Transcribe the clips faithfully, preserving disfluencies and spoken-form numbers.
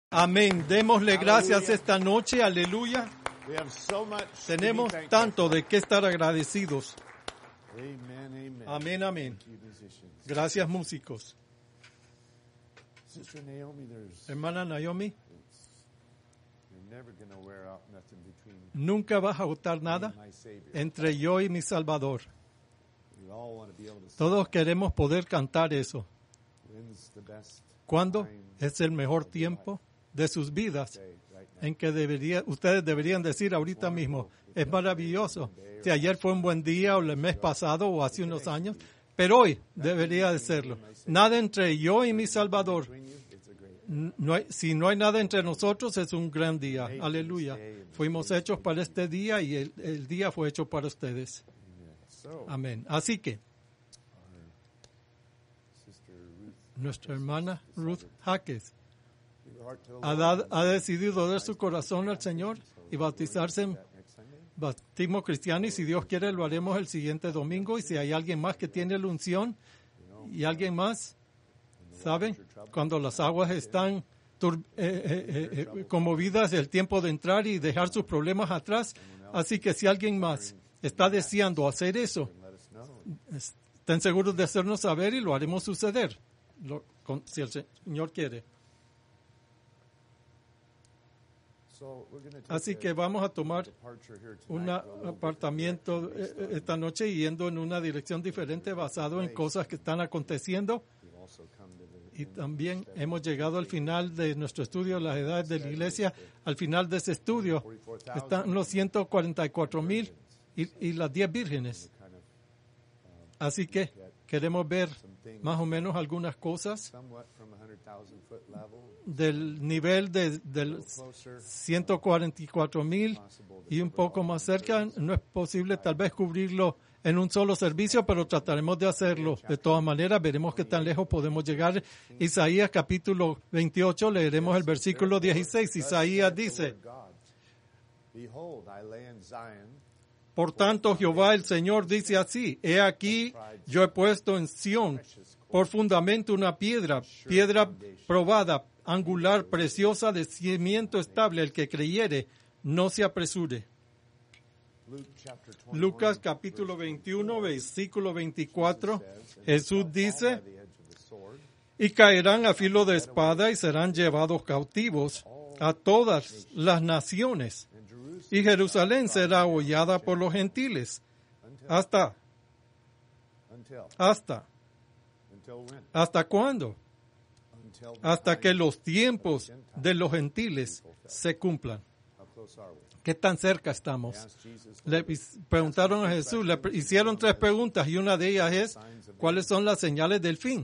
Amén. Démosle gracias esta noche. Aleluya. Tenemos tanto de qué estar agradecidos. Amén, amén. Gracias, músicos. Hermana Naomi, nunca vas a agotar nada entre yo y mi Salvador. Todos queremos poder cantar eso. ¿Cuándo es el mejor tiempo de sus vidas en que debería, ustedes deberían decir ahorita mismo? Es maravilloso. Si ayer fue un buen día o el mes pasado o hace unos años, pero hoy debería de serlo. Nada entre yo y mi Salvador. No hay, si no hay nada entre nosotros, es un gran día. Aleluya. Fuimos hechos para este día y el, el día fue hecho para ustedes. Amén. Así que nuestra hermana Ruth Jaques ha, dado, ha decidido dar su corazón al Señor y bautizarse en bautismo cristiano, y si Dios quiere lo haremos el siguiente domingo. Y si hay alguien más que tiene la unción y alguien más, ¿saben? Cuando las aguas están tur- eh, eh, eh, conmovidas, el tiempo de entrar y dejar sus problemas atrás. Así que si alguien más está deseando hacer eso, estén seguros de hacernos saber y lo haremos suceder, lo, con, si el Señor quiere. Así que vamos a tomar un apartamiento esta noche yendo en una dirección diferente basado en cosas que están aconteciendo. Y también hemos llegado al final de nuestro estudio de las edades de la iglesia. Al final de ese estudio están los ciento cuarenta y cuatro mil y, y las diez vírgenes. Así que queremos ver más o menos algunas cosas del nivel de, del ciento cuarenta y cuatro mil y un poco más cerca. No es posible tal vez cubrirlo en un solo servicio, pero trataremos de hacerlo. De todas maneras, veremos qué tan lejos podemos llegar. Isaías capítulo veintiocho, leeremos el versículo dieciséis. Isaías dice: por tanto, Jehová el Señor dice así: he aquí, yo he puesto en Sión por fundamento una piedra, piedra probada, angular, preciosa, de cimiento estable. El que creyere, no se apresure. Lucas capítulo veintiuno, versículo veinticuatro, Jesús dice: y caerán a filo de espada y serán llevados cautivos a todas las naciones. Y Jerusalén será hollada por los gentiles. ¿Hasta? ¿Hasta? ¿Hasta cuándo? Hasta que los tiempos de los gentiles se cumplan. ¿Qué tan cerca estamos? Le preguntaron a Jesús, le hicieron tres preguntas y una de ellas es: ¿cuáles son las señales del fin?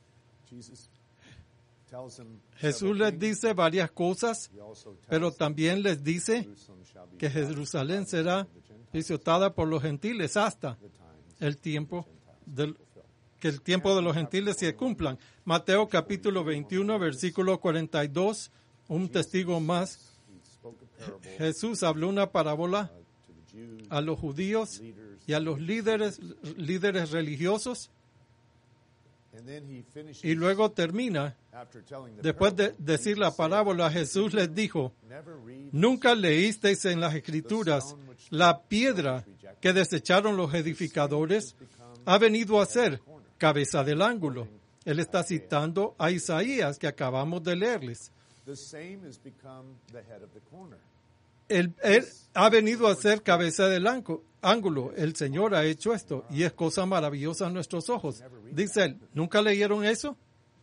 Jesús les dice varias cosas, pero también les dice que Jerusalén será pisoteada por los gentiles hasta el tiempo del, que el tiempo de los gentiles se cumplan. Mateo capítulo veintiuno, versículo cuarenta y dos, un testigo más. Jesús habló una parábola a los judíos y a los líderes, líderes religiosos. Y luego termina, después de decir la parábola, Jesús les dijo: ¿nunca leísteis en las Escrituras la piedra que desecharon los edificadores ha venido a ser cabeza del ángulo? Él está citando a Isaías, que acabamos de leerles. Él, él ha venido a ser cabeza del ángulo. El Señor ha hecho esto y es cosa maravillosa a nuestros ojos. Dice él, ¿nunca leyeron eso?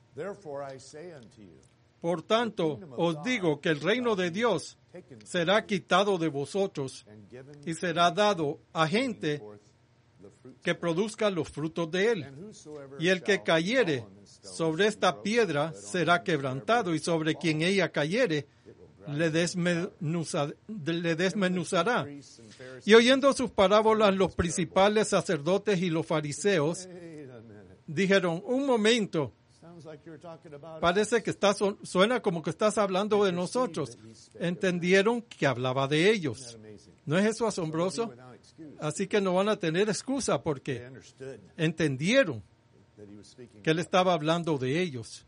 Por tanto, os digo que el reino de Dios será quitado de vosotros y será dado a gente que produzca los frutos de él. Y el que cayere sobre esta piedra será quebrantado, y sobre quien ella cayere le, desmenuza, le desmenuzará. Y oyendo sus parábolas, los principales sacerdotes y los fariseos dijeron: un momento, parece que está, suena como que estás hablando de nosotros. Entendieron que hablaba de ellos. ¿No es eso asombroso? Así que no van a tener excusa, porque entendieron que él estaba hablando de ellos.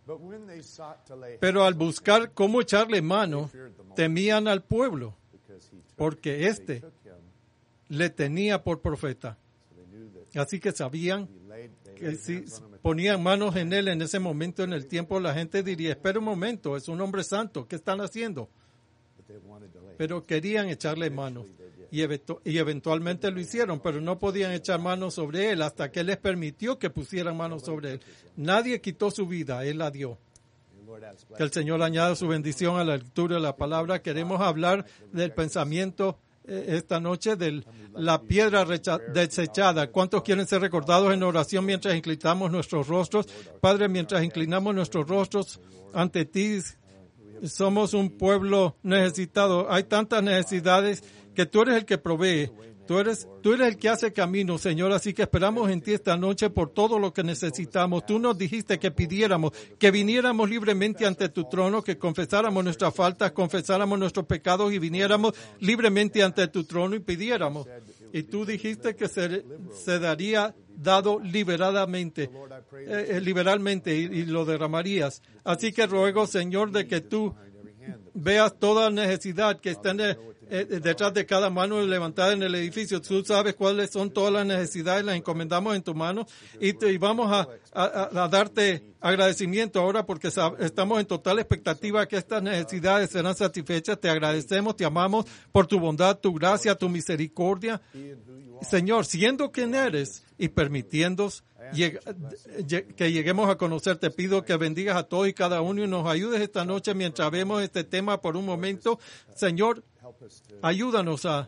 Pero al buscar cómo echarle mano, temían al pueblo, porque éste le tenía por profeta. Así que sabían que si ponían manos en él en ese momento en el tiempo, la gente diría, espera un momento, es un hombre santo, ¿qué están haciendo? Pero querían echarle mano y, eventu- y eventualmente lo hicieron, pero no podían echar manos sobre él hasta que él les permitió que pusieran manos sobre él. Nadie quitó su vida, él la dio. Que el Señor añada su bendición a la lectura de la palabra. Queremos hablar del pensamiento eh, esta noche de la piedra recha- desechada. ¿Cuántos quieren ser recordados en oración mientras inclinamos nuestros rostros? Padre, mientras inclinamos nuestros rostros ante ti, somos un pueblo necesitado. Hay tantas necesidades que tú eres el que provee. Tú eres, tú eres el que hace camino, Señor, así que esperamos en ti esta noche por todo lo que necesitamos. Tú nos dijiste que pidiéramos, que viniéramos libremente ante tu trono, que confesáramos nuestras faltas, confesáramos nuestros pecados y viniéramos libremente ante tu trono y pidiéramos. Y tú dijiste que se, se daría dado liberadamente, eh, liberalmente y, y lo derramarías. Así que ruego, Señor, de que tú veas toda necesidad que está en el, eh, detrás de cada mano levantada en el edificio. Tú sabes cuáles son todas las necesidades, las encomendamos en tu mano y, te, y vamos a, a, a darte agradecimiento ahora porque sab- estamos en total expectativa que estas necesidades serán satisfechas. Te agradecemos, te amamos por tu bondad, tu gracia, tu misericordia. Señor, siendo quien eres y permitiéndonos lleg- que lleguemos a conocer, te pido que bendigas a todos y cada uno y nos ayudes esta noche mientras vemos este tema por un momento. Señor, ayúdanos a,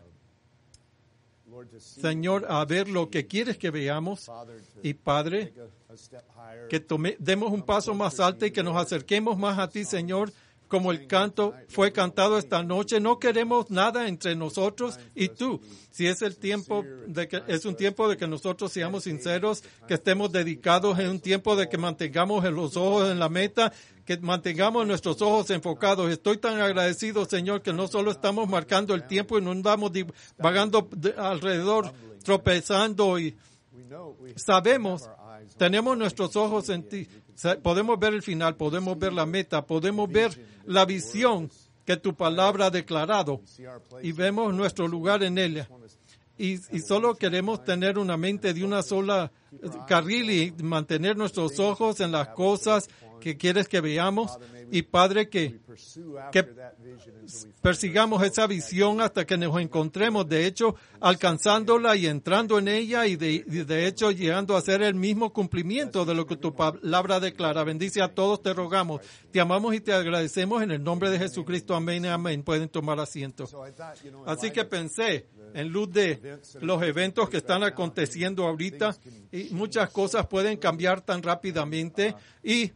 Señor, a ver lo que quieres que veamos. Y Padre, que tome, demos un paso más alto y que nos acerquemos más a ti, Señor. Como el canto fue cantado esta noche, no queremos nada entre nosotros y tú. Si es el tiempo de que es un tiempo de que nosotros seamos sinceros, que estemos dedicados, en un tiempo de que mantengamos los ojos en la meta, que mantengamos nuestros ojos enfocados. Estoy tan agradecido, Señor, que no solo estamos marcando el tiempo y no andamos vagando alrededor, tropezando y sabemos, tenemos nuestros ojos en ti. Podemos ver el final, podemos ver la meta, podemos ver la visión que tu palabra ha declarado y vemos nuestro lugar en ella. Y, y solo queremos tener una mente de una sola carril y mantener nuestros ojos en las cosas que quieres que veamos. Y Padre, que, que persigamos esa visión hasta que nos encontremos, de hecho, alcanzándola y entrando en ella y de, y de hecho llegando a ser el mismo cumplimiento de lo que tu palabra declara. Bendice a todos, te rogamos. Te amamos y te agradecemos en el nombre de Jesucristo. Amén y amén. Pueden tomar asiento. Así que pensé, en luz de los eventos que están aconteciendo ahorita, y muchas cosas pueden cambiar tan rápidamente y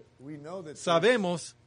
sabemos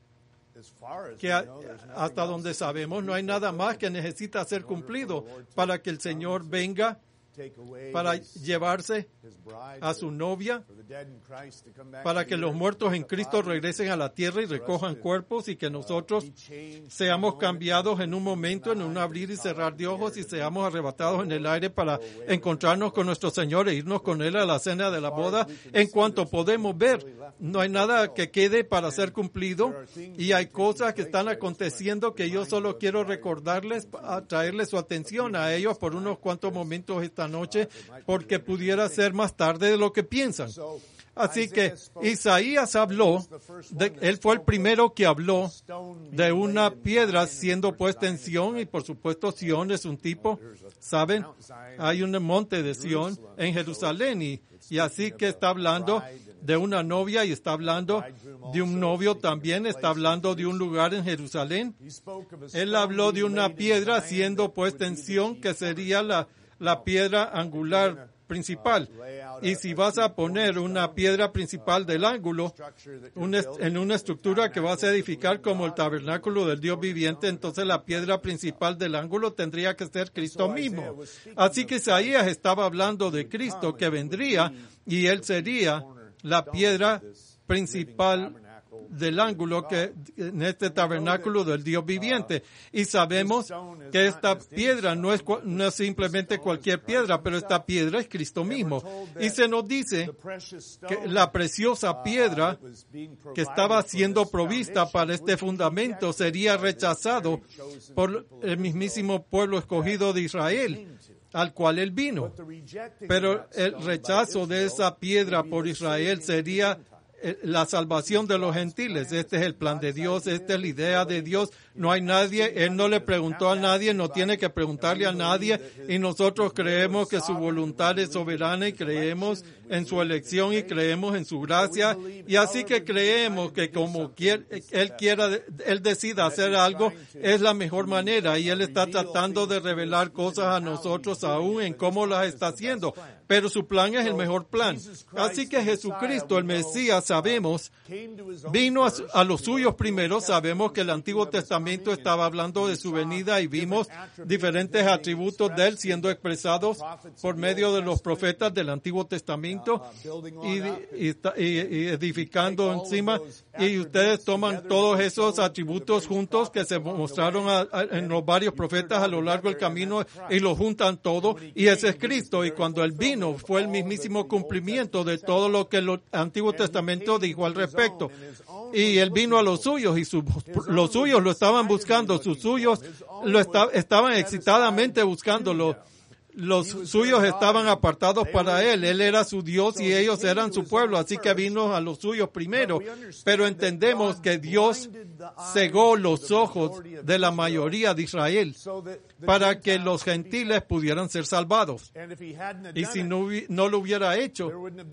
que hasta donde sabemos no hay nada más que necesita ser cumplido para que el Señor venga para llevarse a su novia, para que los muertos en Cristo regresen a la tierra y recojan cuerpos y que nosotros seamos cambiados en un momento, en un abrir y cerrar de ojos y seamos arrebatados en el aire para encontrarnos con nuestro Señor e irnos con Él a la cena de la boda. En cuanto podemos ver, no hay nada que quede para ser cumplido y hay cosas que están aconteciendo que yo solo quiero recordarles, traerles su atención a ellos por unos cuantos momentos esta noche, porque pudiera ser más tarde de lo que piensan. Así que Isaías habló, de, él fue el primero que habló de una piedra siendo puesta en Sión, y por supuesto Sión es un tipo, ¿saben? Hay un monte de Sión en Jerusalén, y, y así que está hablando de una novia y está hablando de un novio también, está hablando de un lugar en Jerusalén. Él habló de una piedra siendo puesta en Sión, que sería la la piedra angular principal. Y si vas a poner una piedra principal del ángulo una, en una estructura que vas a edificar como el tabernáculo del Dios viviente, entonces la piedra principal del ángulo tendría que ser Cristo mismo. Así que Isaías estaba hablando de Cristo que vendría y Él sería la piedra principal del ángulo que en este tabernáculo del Dios viviente. Y sabemos que esta piedra no es, no es simplemente cualquier piedra, pero esta piedra es Cristo mismo. Y se nos dice que la preciosa piedra que estaba siendo provista para este fundamento sería rechazado por el mismísimo pueblo escogido de Israel, al cual él vino. Pero el rechazo de esa piedra por Israel sería la salvación de los gentiles. Este es el plan de Dios, esta es la idea de Dios. No hay nadie, Él no le preguntó a nadie, no tiene que preguntarle a nadie, y nosotros creemos que su voluntad es soberana y creemos en su elección y creemos en su gracia, y así que creemos que como quiere, Él quiera, Él decida hacer algo, es la mejor manera, y Él está tratando de revelar cosas a nosotros aún en cómo las está haciendo, pero su plan es el mejor plan. Así que Jesucristo, el Mesías, sabemos, vino a, a los suyos primero. Sabemos que el Antiguo Testamento estaba hablando de su venida y vimos diferentes atributos de él siendo expresados por medio de los profetas del Antiguo Testamento y, y, y edificando encima. Y ustedes toman todos esos atributos juntos que se mostraron a, a, en los varios profetas a lo largo del camino y los juntan todo, y ese es Cristo. Y cuando él vino fue el mismísimo cumplimiento de todo lo que el Antiguo Testamento dijo al respecto. Y él vino a los suyos y su, los suyos lo estaban buscando, sus suyos lo esta, estaban excitadamente buscándolo. Los suyos estaban apartados para él, él era su Dios y ellos eran su pueblo, así que vino a los suyos primero. Pero entendemos que Dios cegó los ojos de la mayoría de Israel para que los gentiles pudieran ser salvados. Y si no, no lo hubiera hecho,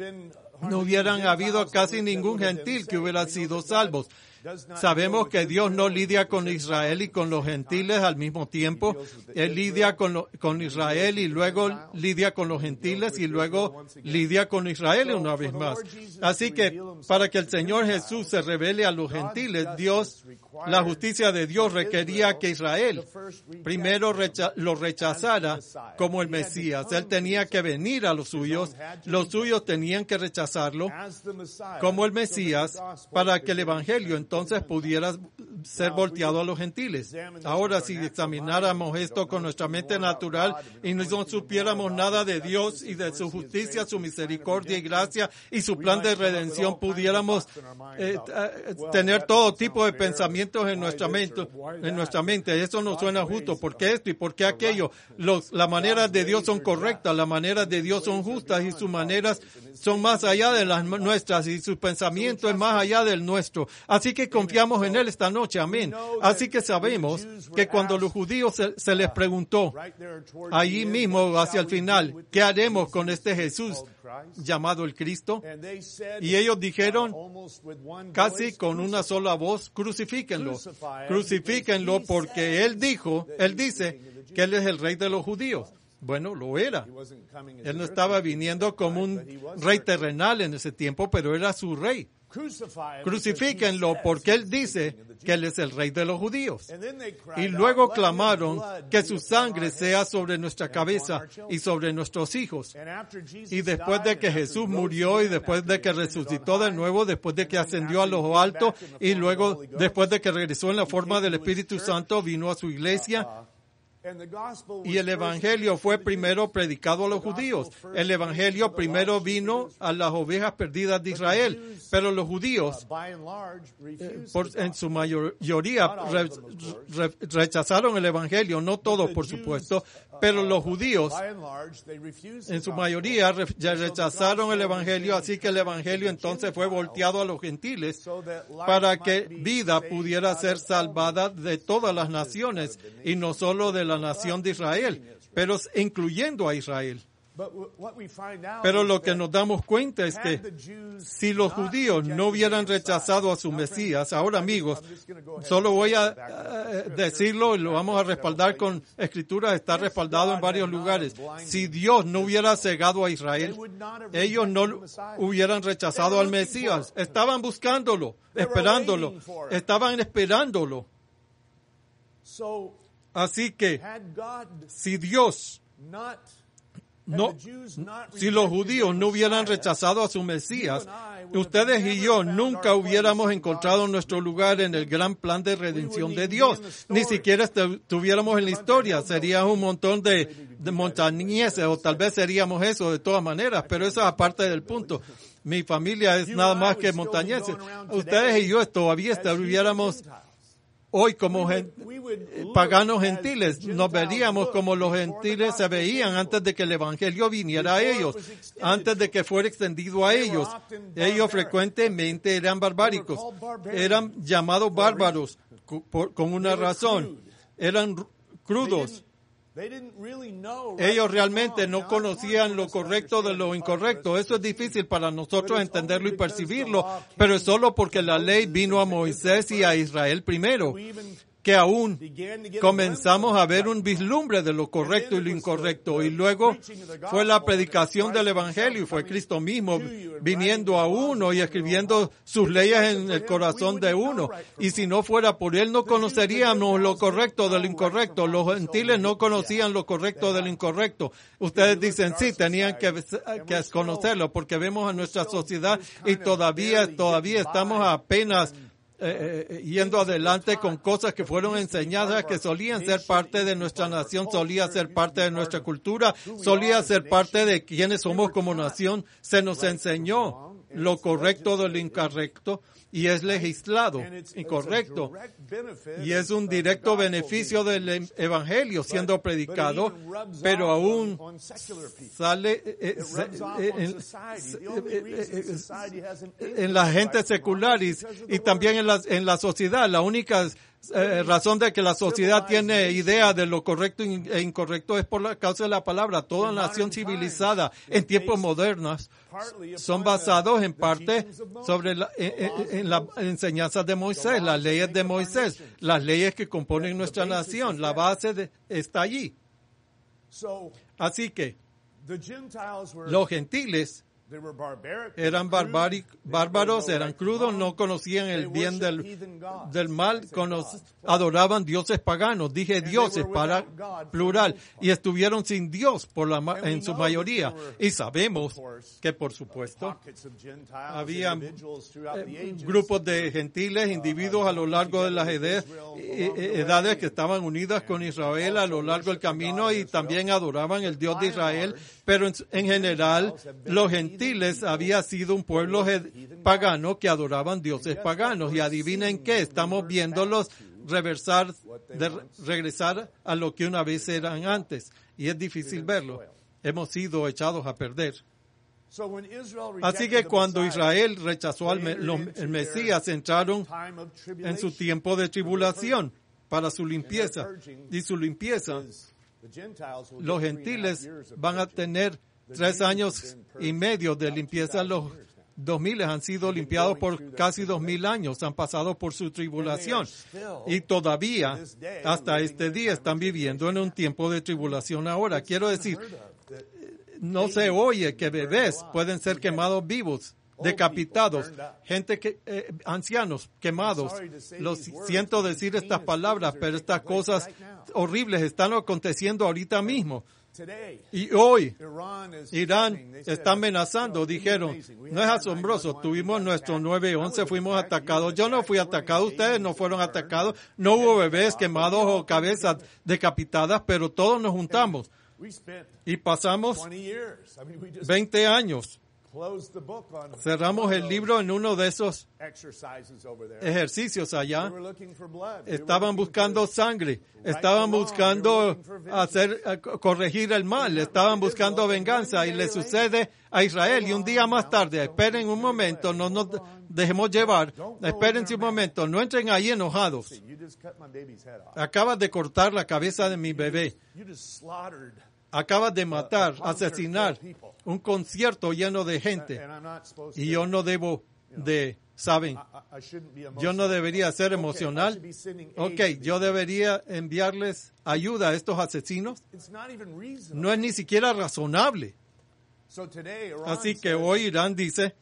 no hubieran habido casi ningún gentil que hubiera sido salvos. Sabemos que Dios no lidia con Israel y con los gentiles al mismo tiempo. Él lidia con, lo, con Israel y luego lidia con los gentiles y luego lidia con Israel una vez más. Así que para que el Señor Jesús se revele a los gentiles, Dios, la justicia de Dios requería que Israel primero recha, lo rechazara como el Mesías. Él tenía que venir a los suyos, los suyos tenían que rechazarlo como el Mesías para que el Evangelio entonces pudiera ser volteado a los gentiles. Ahora, si examináramos esto con nuestra mente natural y no supiéramos nada de Dios y de su justicia, su misericordia y gracia y su plan de redención, pudiéramos eh, tener todo tipo de pensamientos en nuestra mente. En nuestra mente. Eso no suena justo. ¿Por qué esto y por qué aquello? Los, las maneras de Dios son correctas, las maneras de Dios son justas y sus maneras son más allá de las nuestras y su pensamiento es más allá del nuestro. Así que confiamos en Él esta noche. Amén. Así que sabemos que cuando los judíos se, se les preguntó allí mismo hacia el final, ¿qué haremos con este Jesús llamado el Cristo? Y ellos dijeron casi con una sola voz, crucifíquenlo, crucifíquenlo porque Él dijo, Él dice que Él es el Rey de los judíos. Bueno, lo era. Él no estaba viniendo como un rey terrenal en ese tiempo, pero era su rey. Crucifíquenlo porque Él dice que Él es el Rey de los judíos. Y luego clamaron que su sangre sea sobre nuestra cabeza y sobre nuestros hijos. Y después de que Jesús murió y después de que resucitó de nuevo, después de que ascendió a lo alto y luego después de que regresó en la forma del Espíritu Santo, vino a su iglesia. Y el Evangelio fue primero predicado a los judíos. El Evangelio primero vino a las ovejas perdidas de Israel. Pero los judíos, eh, por, en su mayoría, re, re, rechazaron el Evangelio. No todos, por supuesto. Pero los judíos, en su mayoría, re, rechazaron el Evangelio. Así que el Evangelio entonces fue volteado a los gentiles para que vida pudiera ser salvada de todas las naciones y no solo de la nación de Israel, pero incluyendo a Israel. Pero lo que nos damos cuenta es que si los judíos no hubieran rechazado a su Mesías, ahora amigos, solo voy a decirlo y lo vamos a respaldar con escrituras, está respaldado en varios lugares. Si Dios no hubiera cegado a Israel, ellos no hubieran rechazado al Mesías. Estaban buscándolo, esperándolo, estaban esperándolo. Así que, si Dios no, si los judíos no hubieran rechazado a su Mesías, ustedes y yo nunca hubiéramos encontrado nuestro lugar en el gran plan de redención de Dios. Ni siquiera estuviéramos en la historia. Sería un montón de, de montañeses, o tal vez seríamos eso de todas maneras, pero eso es aparte del punto. Mi familia es nada más que montañeses. Ustedes y yo todavía estuviéramos hoy como gen, paganos gentiles. Nos veríamos como los gentiles se veían antes de que el evangelio viniera a ellos, antes de que fuera extendido a ellos. Ellos frecuentemente eran barbáricos, eran llamados bárbaros por, con una razón, eran crudos. Ellos realmente no conocían lo correcto de lo incorrecto. Eso es difícil para nosotros entenderlo y percibirlo, pero es solo porque la ley vino a Moisés y a Israel primero, que aún comenzamos a ver un vislumbre de lo correcto y lo incorrecto. Y luego fue la predicación del Evangelio, y fue Cristo mismo viniendo a uno y escribiendo sus leyes en el corazón de uno. Y si no fuera por Él, no conoceríamos lo correcto de lo incorrecto. Los gentiles no conocían lo correcto de lo incorrecto. Ustedes dicen, sí, tenían que, que conocerlo, porque vemos a nuestra sociedad y todavía, todavía estamos apenas Eh, eh, yendo adelante con cosas que fueron enseñadas, que solían ser parte de nuestra nación, solía ser parte de nuestra cultura, solía ser parte de quienes somos como nación. Se nos enseñó lo correcto de lo incorrecto y es legislado incorrecto. Y es un directo beneficio del evangelio siendo predicado, pero aún sale eh, eh, en, eh, en la gente secular y, y también en la, en la sociedad. La única Eh, razón de que la sociedad tiene idea de lo correcto e incorrecto es por la causa de la palabra. Toda nación civilizada en tiempos modernos son basados en parte sobre la, en, en las enseñanzas de Moisés, las leyes de Moisés, las leyes que componen nuestra nación. La base de, está allí. Así que los gentiles eran bárbaros, eran crudos, no conocían el bien del, del mal, cono, adoraban dioses paganos. Dije dioses para plural, y estuvieron sin Dios por la, en su mayoría. Y sabemos que, por supuesto, había eh, grupos de gentiles, individuos a lo largo de las edades, edades que estaban unidas con Israel a lo largo del camino y también adoraban el Dios de Israel, pero en, en general los gentiles había sido un pueblo pagano que adoraban dioses paganos. Y adivinen qué, estamos viéndolos reversar, de, regresar a lo que una vez eran antes. Y es difícil verlo. Hemos sido echados a perder. Así que cuando Israel rechazó al el Mesías, entraron en su tiempo de tribulación para su limpieza. Y su limpieza, los gentiles van a tener tres años y medio de limpieza. Los dos mil han sido limpiados por casi dos mil años, han pasado por su tribulación y todavía hasta este día están viviendo en un tiempo de tribulación ahora. Quiero decir, no se oye que bebés pueden ser quemados vivos, decapitados, gente que, eh, ancianos quemados. Lo siento decir estas palabras, pero estas cosas horribles están aconteciendo ahorita mismo. Y hoy Irán está amenazando. Dijeron, no es asombroso, tuvimos nuestro nueve once, fuimos atacados. Yo no fui atacado, ustedes no fueron atacados, no hubo bebés quemados o cabezas decapitadas, pero todos nos juntamos y pasamos veinte años. Cerramos el libro en uno de esos ejercicios allá. Estaban buscando sangre, estaban buscando hacer, corregir el mal, estaban buscando venganza, y le sucede a Israel. Y un día más tarde, esperen un momento, no nos dejemos llevar, esperen un momento, no entren ahí enojados. Acabas de cortar la cabeza de mi bebé. Acabas de matar, asesinar un concierto lleno de gente. Y yo no debo de, ¿saben? Yo no debería ser emocional. Ok, yo debería enviarles ayuda a estos asesinos. No es ni siquiera razonable. Así que hoy Irán dice,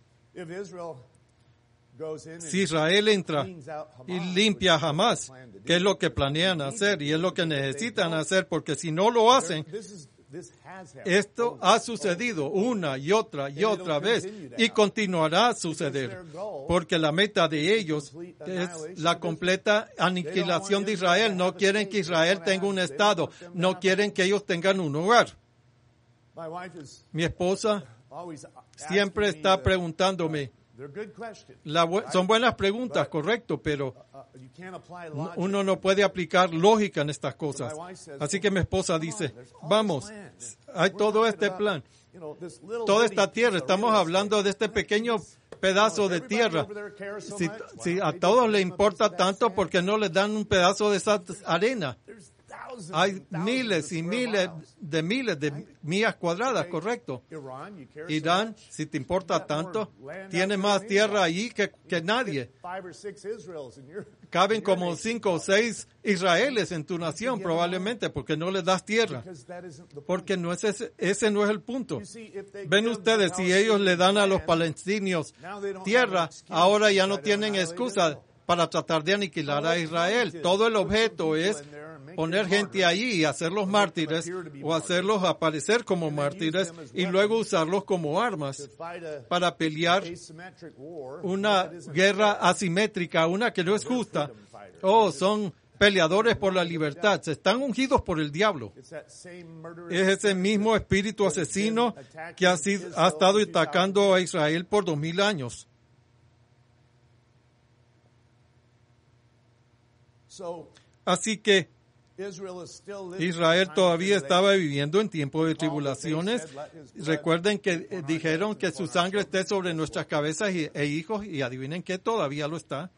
si Israel entra y limpia a Hamás, que es lo que planean hacer y es lo que necesitan hacer, porque si no lo hacen, Esto ha sucedido una y otra y otra vez y continuará a suceder, porque la meta de ellos es la completa aniquilación de Israel. No quieren que Israel tenga un estado, no quieren que ellos tengan un hogar. Mi esposa siempre está preguntándome, la bu- son buenas preguntas, correcto, pero uno no puede aplicar lógica en estas cosas. Así que mi esposa dice, vamos, hay todo este plan, toda esta tierra, estamos hablando de este pequeño pedazo de tierra. Si, si a todos les importa tanto, ¿por qué no les dan un pedazo de esa arena? Hay miles y miles de miles de millas cuadradas, correcto. Irán, si te importa tanto, tiene más tierra allí que, que nadie. Caben como cinco o seis Israeles en tu nación, probablemente, porque no les das tierra. Porque no es ese, ese no es el punto. Ven ustedes, si ellos le dan a los palestinos tierra, ahora ya no tienen excusa para tratar de aniquilar a Israel. Todo el objeto es poner gente allí y hacerlos mártires o hacerlos aparecer como mártires y luego usarlos como armas para pelear una guerra asimétrica, una que no es justa. Oh, son peleadores por la libertad, se están ungidos por el diablo. Es ese mismo espíritu asesino que ha, sido, ha estado atacando a Israel por dos mil años. Así que Israel todavía estaba viviendo en tiempo de tribulaciones. Recuerden que eh, dijeron que su sangre esté sobre nuestras cabezas y, e hijos, y adivinen que todavía lo está.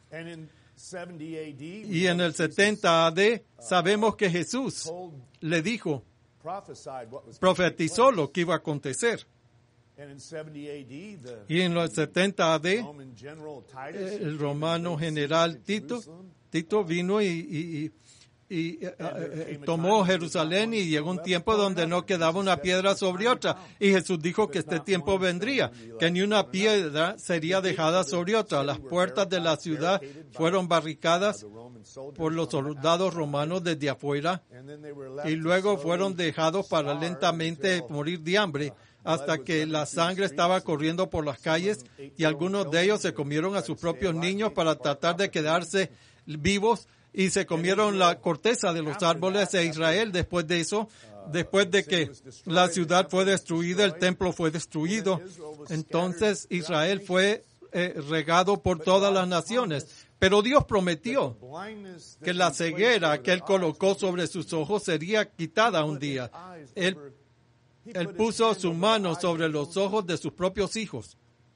Y en el setenta A D sabemos que Jesús le dijo, profetizó lo que iba a acontecer. Y en los setenta A D el romano general Tito, Tito vino y, y, y, y eh, eh, tomó Jerusalén, y llegó un tiempo donde no quedaba una piedra sobre otra. Y Jesús dijo que este tiempo vendría, que ni una piedra sería dejada sobre otra. Las puertas de la ciudad fueron barricadas por los soldados romanos desde afuera, y luego fueron dejados para lentamente morir de hambre, hasta que la sangre estaba corriendo por las calles, y algunos de ellos se comieron a sus propios niños para tratar de quedarse vivos, y se comieron la corteza de los árboles de Israel. Después de eso, después de que la ciudad fue destruida, el templo fue destruido, entonces Israel fue eh, regado por todas las naciones. Pero Dios prometió que la ceguera que Él colocó sobre sus ojos sería quitada un día. Él, él puso su mano sobre los ojos de sus propios hijos.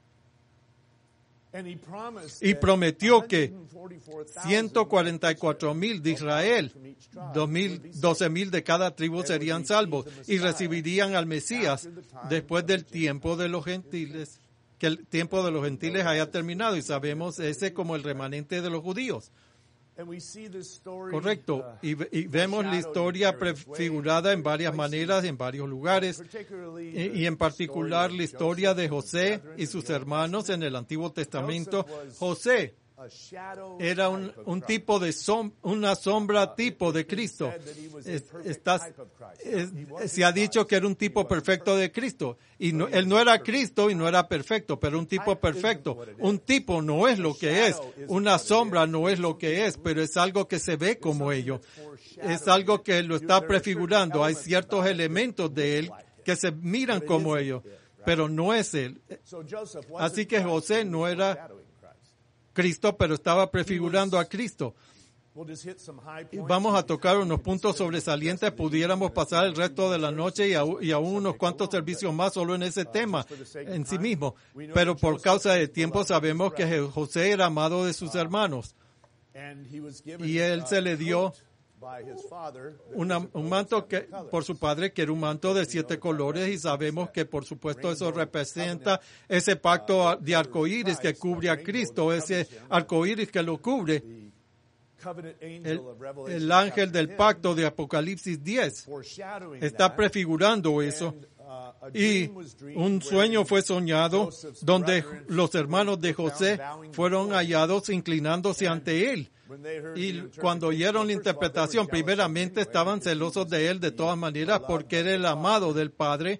Y prometió que ciento cuarenta y cuatro mil de Israel, doce mil de cada tribu serían salvos y recibirían al Mesías después del tiempo de los gentiles, que el tiempo de los gentiles haya terminado, y sabemos ese como el remanente de los judíos. Correcto. Y, y vemos la historia prefigurada en varias maneras, en varios lugares, y, y en particular la historia de José y sus hermanos en el Antiguo Testamento. José era un, un tipo de som, una sombra tipo de Cristo. Es, está, es, se ha dicho que era un tipo perfecto de Cristo. Y no, él no era Cristo y no era perfecto, pero un tipo perfecto. Un tipo no es lo que es. Una sombra no es lo que es, pero es algo que se ve como ello. Es algo que lo está prefigurando. Hay ciertos elementos de él que se miran como ello, pero no es él. Así que José no era Cristo, pero estaba prefigurando a Cristo. Vamos a tocar unos puntos sobresalientes. Pudiéramos pasar el resto de la noche y, a, y aún unos cuantos servicios más solo en ese tema en sí mismo. Pero por causa de tiempo sabemos que José era amado de sus hermanos. Y él se le dio Una, un manto que, por su padre, que era un manto de siete colores, y sabemos que por supuesto eso representa ese pacto de arcoíris que cubre a Cristo, ese arcoíris que lo cubre. El, el ángel del pacto de Apocalipsis diez está prefigurando eso. Y un sueño fue soñado donde los hermanos de José fueron hallados inclinándose ante él. Y cuando oyeron la interpretación, primeramente estaban celosos de él de todas maneras porque era el amado del Padre.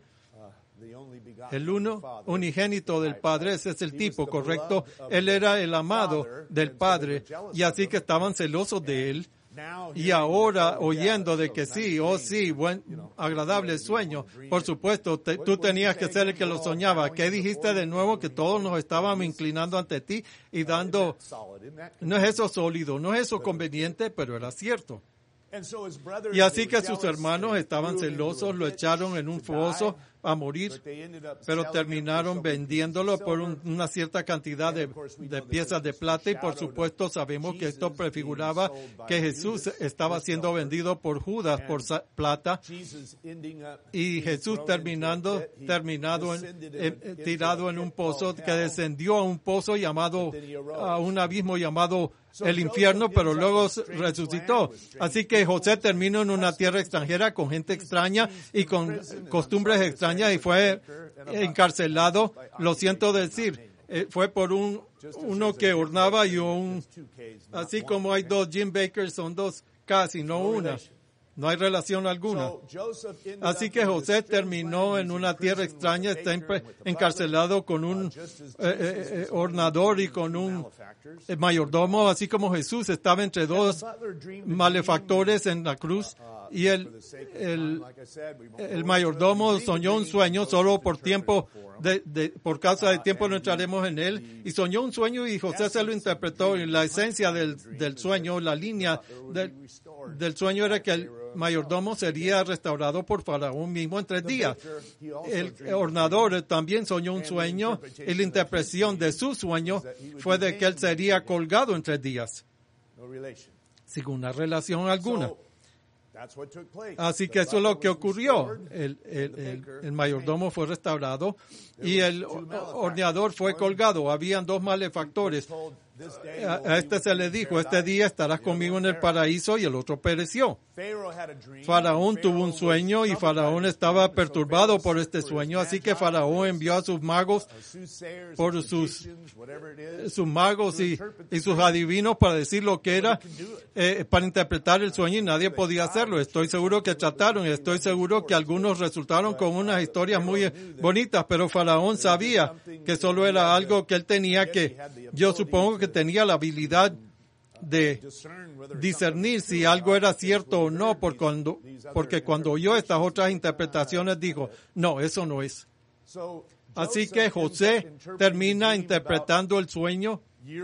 El uno unigénito del Padre, ese es el tipo, ¿correcto? Él era el amado del Padre y así que estaban celosos de él. Y ahora oyendo de que sí, oh sí, buen, agradable sueño, por supuesto, te, tú tenías que ser el que lo soñaba. ¿Qué dijiste de nuevo? Que todos nos estábamos inclinando ante ti y dando, no es eso sólido, no es eso conveniente, pero era cierto. Y así que sus hermanos estaban celosos, lo echaron en un foso a morir, pero terminaron vendiéndolo por un, una cierta cantidad de, de piezas de plata y por supuesto sabemos que esto prefiguraba que Jesús estaba siendo vendido por Judas por plata y Jesús terminando, terminado en, en, tirado en un pozo que descendió a un pozo llamado, a un abismo llamado el infierno, pero luego resucitó. Así que José terminó en una tierra extranjera con gente extraña y con costumbres extrañas y fue encarcelado. Lo siento decir, eh, fue por un uno que hornaba y un, así como hay dos Jim Bakkers, son dos casi, no una. No hay relación alguna. Así que José terminó en una tierra extraña, está encarcelado con un eh, eh, hornador y con un eh, mayordomo, así como Jesús estaba entre dos malefactores en la cruz. Y el, el, el mayordomo soñó un sueño solo por tiempo, de, de, por causa de tiempo no entraremos en él, y soñó un sueño y José se lo interpretó. Y la esencia del, del sueño, la línea del, del sueño era que el mayordomo sería restaurado por Faraón mismo en tres días. El hornador también soñó un sueño y la interpretación de su sueño fue de que él sería colgado en tres días, sin una relación alguna. Así que eso es lo que ocurrió. El, el, el, el mayordomo fue restaurado y el horneador fue colgado. Habían dos malefactores. A este se le dijo, este día estarás conmigo en el paraíso, y el otro pereció. Faraón tuvo un sueño y Faraón estaba perturbado por este sueño, así que Faraón envió a sus magos, por sus, sus magos y, y sus adivinos para decir lo que era, eh, para interpretar el sueño, y nadie podía hacerlo. Estoy seguro que trataron, y estoy seguro que algunos resultaron con unas historias muy bonitas, pero Faraón sabía que solo era algo que él tenía que, yo supongo que tenía la habilidad de discernir si algo era cierto o no, por cuando, porque cuando oyó estas otras interpretaciones dijo, no, eso no es. Así que José termina interpretando el sueño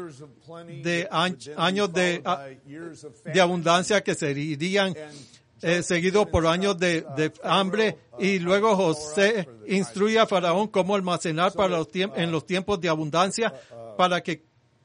de años de, de abundancia que serían eh, seguidos por años de, de hambre, y luego José instruye a Faraón cómo almacenar para los tiemp- en los tiempos de abundancia para que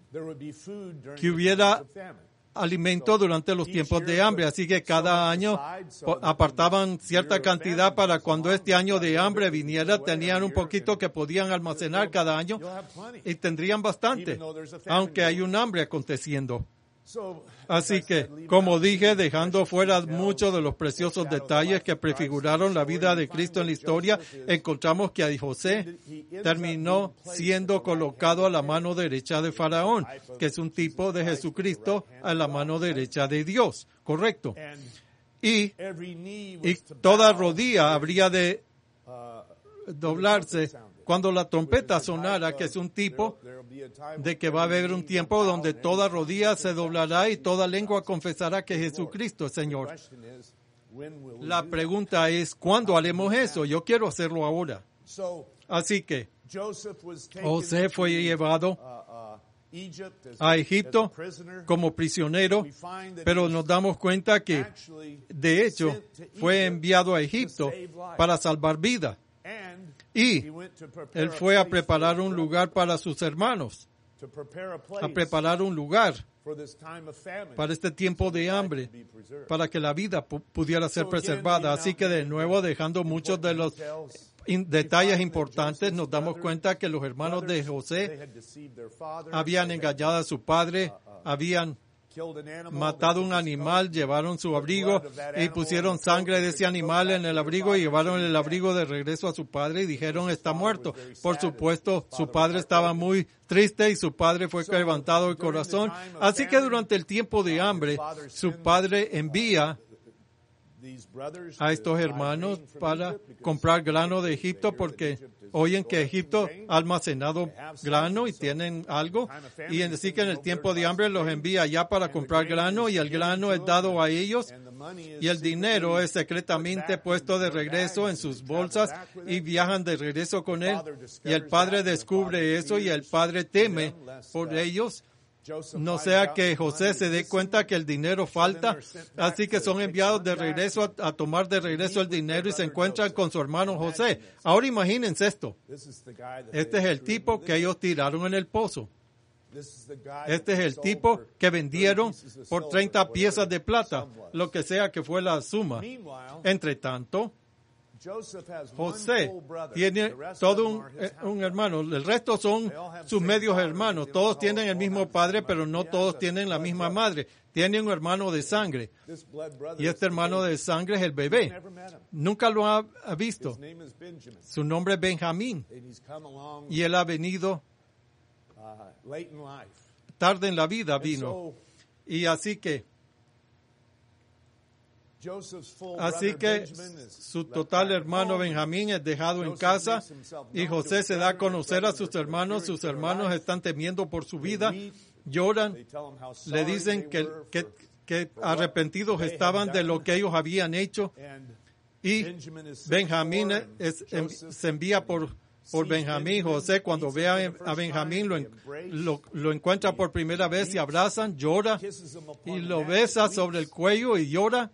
que hubiera alimento durante los tiempos de hambre. Así que cada año apartaban cierta cantidad para cuando este año de hambre viniera, tenían un poquito que podían almacenar cada año y tendrían bastante, aunque hay un hambre aconteciendo. Así que, como dije, dejando fuera muchos de los preciosos detalles que prefiguraron la vida de Cristo en la historia, encontramos que a José terminó siendo colocado a la mano derecha de Faraón, que es un tipo de Jesucristo a la mano derecha de Dios, ¿correcto? Y, y toda rodilla habría de doblarse cuando la trompeta sonara, que es un tipo de que va a haber un tiempo donde toda rodilla se doblará y toda lengua confesará que Jesucristo es Señor. La pregunta es, ¿cuándo haremos eso? Yo quiero hacerlo ahora. Así que José fue llevado a Egipto como prisionero, pero nos damos cuenta que, de hecho, fue enviado a Egipto para salvar vida. Y él fue a preparar un lugar para sus hermanos, a preparar un lugar para este tiempo de hambre, para que la vida pu- pudiera ser preservada. Así que de nuevo, dejando muchos de los in- detalles importantes, nos damos cuenta que los hermanos de José habían engañado a su padre, habían matado un animal, llevaron su abrigo y pusieron sangre de ese animal en el abrigo y llevaron el abrigo de regreso a su padre y dijeron, está muerto. Por supuesto, su padre estaba muy triste y su padre fue quebrantado el corazón. Así que durante el tiempo de hambre, su padre envía a estos hermanos para comprar grano de Egipto porque oyen que Egipto ha almacenado grano y tienen algo, y así que en el tiempo de hambre los envía allá para comprar grano, y el grano es dado a ellos y el dinero es secretamente puesto de regreso en sus bolsas y viajan de regreso con él, y el padre descubre eso y el padre teme por ellos. No sea que José se dé cuenta que el dinero falta, así que son enviados de regreso a, a tomar de regreso el dinero y se encuentran con su hermano José. Ahora imagínense esto. Este es el tipo que ellos tiraron en el pozo. Este es el tipo que vendieron por treinta piezas de plata, lo que sea que fue la suma. Entre tanto, José tiene todo un, un hermano, el resto son sus medios hermanos, todos tienen el mismo padre, pero no todos tienen la misma madre, tiene un hermano de sangre, y este hermano de sangre es el bebé, nunca lo ha, ha visto, su nombre es Benjamín, y él ha venido tarde en la vida, vino, y así que Así que su total hermano Benjamín es dejado en casa y José se da a conocer a sus hermanos. Sus hermanos están temiendo por su vida, lloran, le dicen que, que, que arrepentidos estaban de lo que ellos habían hecho, y Benjamín es, se envía por, por Benjamín. José, cuando ve a, a Benjamín, lo, lo, lo encuentra por primera vez y abrazan, llora y lo besa sobre el cuello y llora.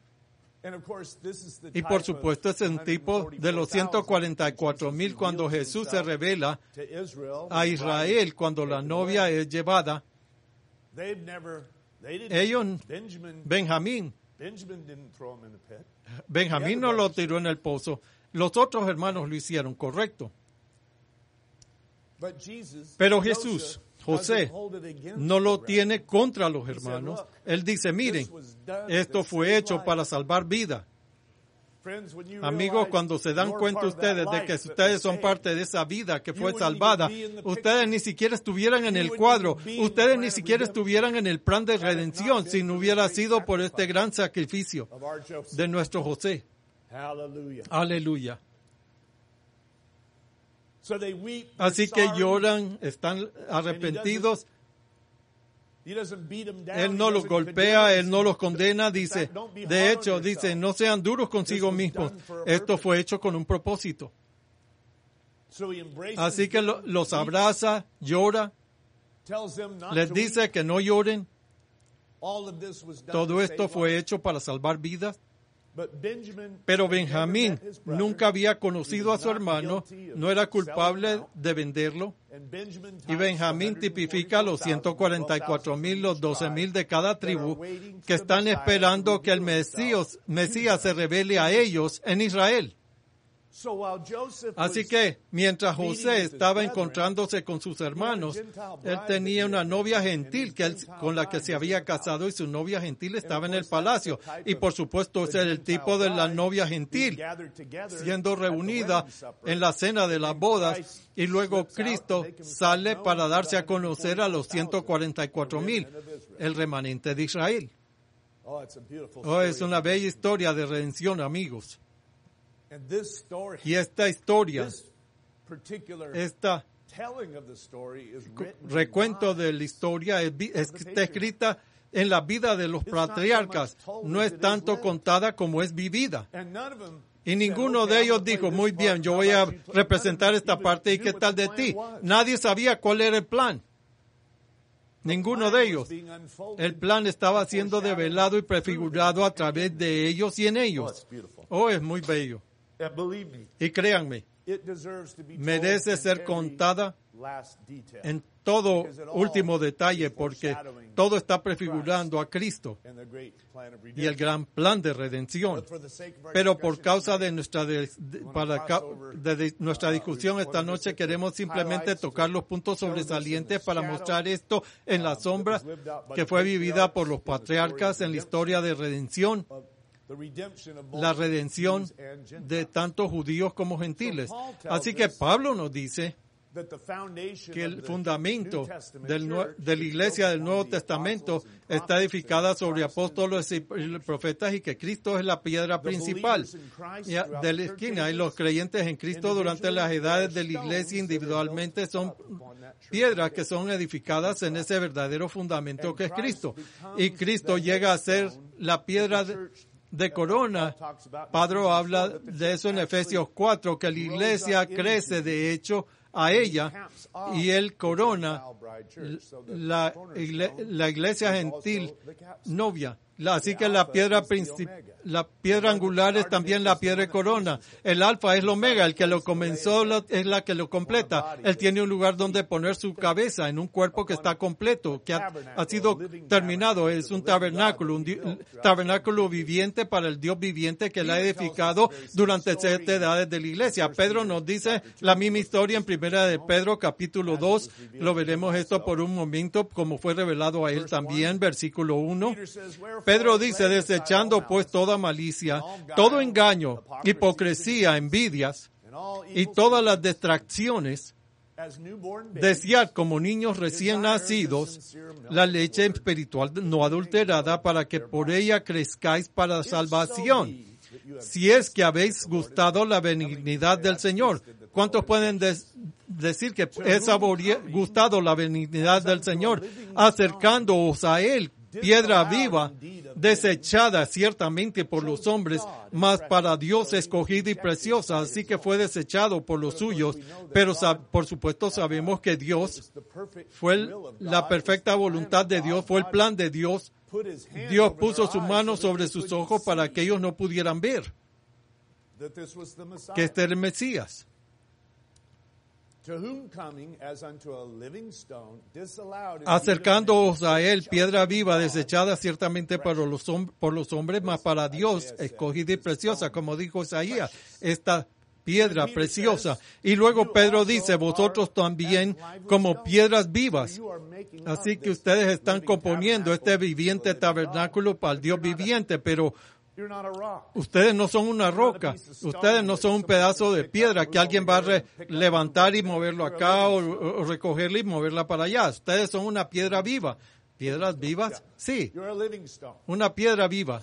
Y por supuesto es un tipo de los ciento cuarenta y cuatro mil cuando Jesús se revela a Israel, cuando la novia es llevada. Ellos, Benjamín, Benjamín no lo tiró en el pozo. Los otros hermanos lo hicieron, correcto. Pero Jesús, José, no lo tiene contra los hermanos. Él dice, miren, esto fue hecho para salvar vida. Amigos, cuando se dan cuenta ustedes de que ustedes son parte de esa vida que fue salvada, ustedes ni siquiera estuvieran en el cuadro, ustedes ni siquiera estuvieran en el plan de redención si no hubiera sido por este gran sacrificio de nuestro José. Aleluya. Así que lloran, están arrepentidos. Él no los golpea, Él no los condena, dice, de hecho, dice, no sean duros consigo mismos. Esto fue hecho con un propósito. Así que lo, los abraza, llora, les dice que no lloren. Todo esto fue hecho para salvar vidas. Pero Benjamín nunca había conocido a su hermano, no era culpable de venderlo. Y Benjamín tipifica a los ciento cuarenta y cuatro mil, los doce mil de cada tribu, que están esperando que el Mesías, Mesías se revele a ellos en Israel. Así que, mientras José estaba encontrándose con sus hermanos, él tenía una novia gentil que él, con la que se había casado, y su novia gentil estaba en el palacio. Y por supuesto, ese era el tipo de la novia gentil, siendo reunida en la cena de las bodas, y luego Cristo sale para darse a conocer a los ciento cuarenta y cuatro mil, el remanente de Israel. Oh, es una bella historia de redención, amigos. Y esta historia, esta recuento de la historia es, es, está escrita en la vida de los patriarcas. No es tanto contada como es vivida. Y ninguno de ellos dijo, muy bien, yo voy a representar esta parte, ¿y qué tal de ti? Nadie sabía cuál era el plan. Ninguno de ellos. El plan estaba siendo develado y prefigurado a través de ellos y en ellos. Oh, es muy bello. Y créanme, merece ser contada en todo último detalle, porque todo está prefigurando a Cristo y el gran plan de redención. Pero por causa de nuestra, de, de, para, de, de nuestra discusión esta noche, queremos simplemente tocar los puntos sobresalientes para mostrar esto en la sombra que fue vivida por los patriarcas en la historia de redención, la redención de tanto judíos como gentiles. Así que Pablo nos dice que el fundamento del, de la iglesia del Nuevo Testamento está edificada sobre apóstoles y profetas y que Cristo es la piedra principal de la esquina, y los creyentes en Cristo durante las edades de la iglesia individualmente son piedras que son edificadas en ese verdadero fundamento que es Cristo. Y Cristo llega a ser la piedra de, de corona. Pedro habla de eso en Efesios cuatro, que la iglesia crece de hecho a ella, y él corona la, la iglesia gentil novia. La, así que la piedra principal, la piedra angular es también la piedra de corona. El alfa es el omega, el que lo comenzó es la que lo completa. Él tiene un lugar donde poner su cabeza en un cuerpo que está completo, que ha, ha sido terminado. Es un tabernáculo, un, di, un tabernáculo viviente para el Dios viviente que la ha edificado durante siete edades de la iglesia. Pedro nos dice la misma historia en primera de Pedro, capítulo dos. Lo veremos esto por un momento, como fue revelado a él también, versículo uno. Pedro dice, desechando pues toda malicia, todo engaño, hipocresía, envidias y todas las distracciones, desead como niños recién nacidos la leche espiritual no adulterada, para que por ella crezcáis para salvación, si es que habéis gustado la benignidad del Señor. ¿Cuántos pueden des- decir que es gustado la benignidad del Señor? Acercándoos a Él, piedra viva, desechada ciertamente por los hombres, mas para Dios escogida y preciosa, así que fue desechado por los suyos, pero por supuesto sabemos que Dios fue el, la perfecta voluntad de Dios, fue el plan de Dios. Dios puso su mano sobre sus ojos para que ellos no pudieran ver que este era el Mesías. Acercándoos a Él, piedra viva, desechada ciertamente por los, por los hombres, mas para Dios escogida y preciosa, como dijo Isaías, esta piedra preciosa. Y luego Pedro dice, vosotros también como piedras vivas. Así que ustedes están componiendo este viviente tabernáculo para el Dios viviente, pero ustedes no son una roca, ustedes no son un pedazo de piedra que alguien va a re- levantar y moverlo acá o, o recogerla y moverla para allá. Ustedes son una piedra viva. ¿Piedras vivas? Sí, una piedra viva.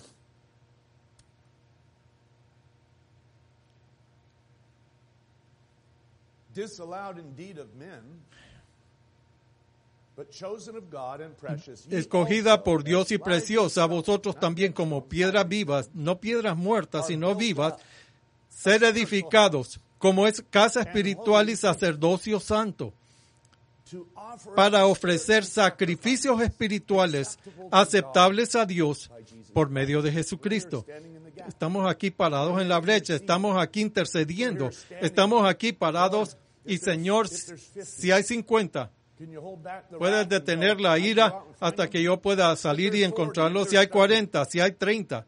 Escogida por Dios y preciosa, vosotros también como piedras vivas, no piedras muertas, sino vivas, ser edificados como es casa espiritual y sacerdocio santo, para ofrecer sacrificios espirituales aceptables a Dios por medio de Jesucristo. Estamos aquí parados en la brecha, estamos aquí intercediendo, estamos aquí parados y Señor, si hay cincuenta, puedes detener la ira hasta que yo pueda salir y encontrarlo. Si hay cuarenta, si hay treinta.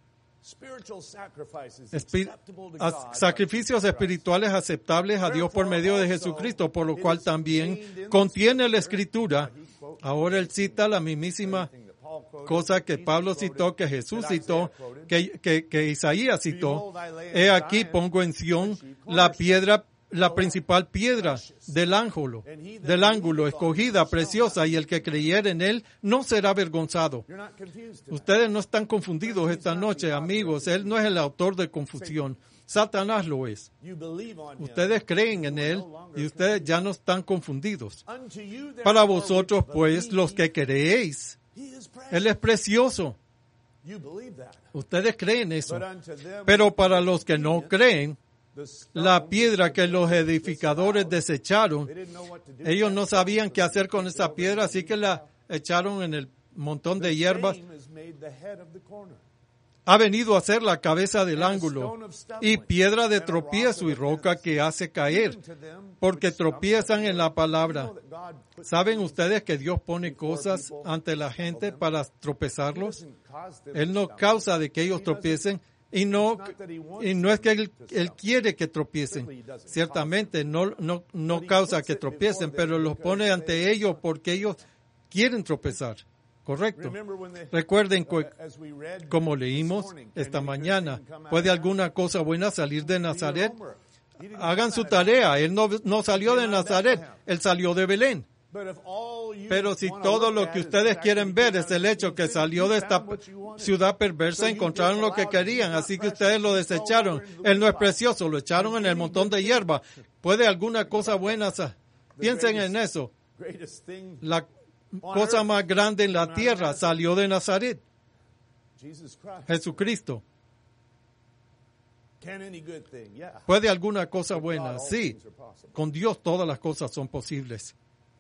Espi- sacrificios espirituales aceptables a Dios por medio de Jesucristo, por lo cual también contiene la Escritura. Ahora él cita la mismísima cosa que Pablo citó, que Jesús citó, que, que, que Isaías citó. He aquí pongo en Sión la piedra, la principal piedra del ángulo, del ángulo, escogida, preciosa, y el que creyere en él no será avergonzado. Ustedes no están confundidos esta noche, amigos. Él no es el autor de confusión. Satanás lo es. Ustedes creen en él y ustedes ya no están confundidos. Para vosotros, pues, los que creéis, él es precioso. Ustedes creen eso. Pero para los que no creen, la piedra que los edificadores desecharon, ellos no sabían qué hacer con esa piedra, así que la echaron en el montón de hierbas. ha venido a ser la cabeza del ángulo, y piedra de tropiezo y roca que hace caer, porque tropiezan en la palabra. ¿Saben ustedes que Dios pone cosas ante la gente para tropezarlos? Él no causa de que ellos tropiecen, y no, y no es que él, él quiere que tropiecen. Ciertamente no, no, no causa que tropiecen, pero los pone ante ellos porque ellos quieren tropezar. Correcto. Recuerden, como leímos esta mañana, ¿puede alguna cosa buena salir de Nazaret? Hagan su tarea. Él no, no salió de Nazaret, él salió de Belén. Pero si todo lo que ustedes quieren ver es el hecho que salió de esta ciudad perversa, encontraron lo que querían, así que ustedes lo desecharon. Él no es precioso, lo echaron en el montón de hierba. ¿Puede alguna cosa buena? Piensen en eso. La cosa más grande en la tierra salió de Nazaret, Jesucristo. ¿Puede alguna cosa buena? Sí, con Dios todas las cosas son posibles.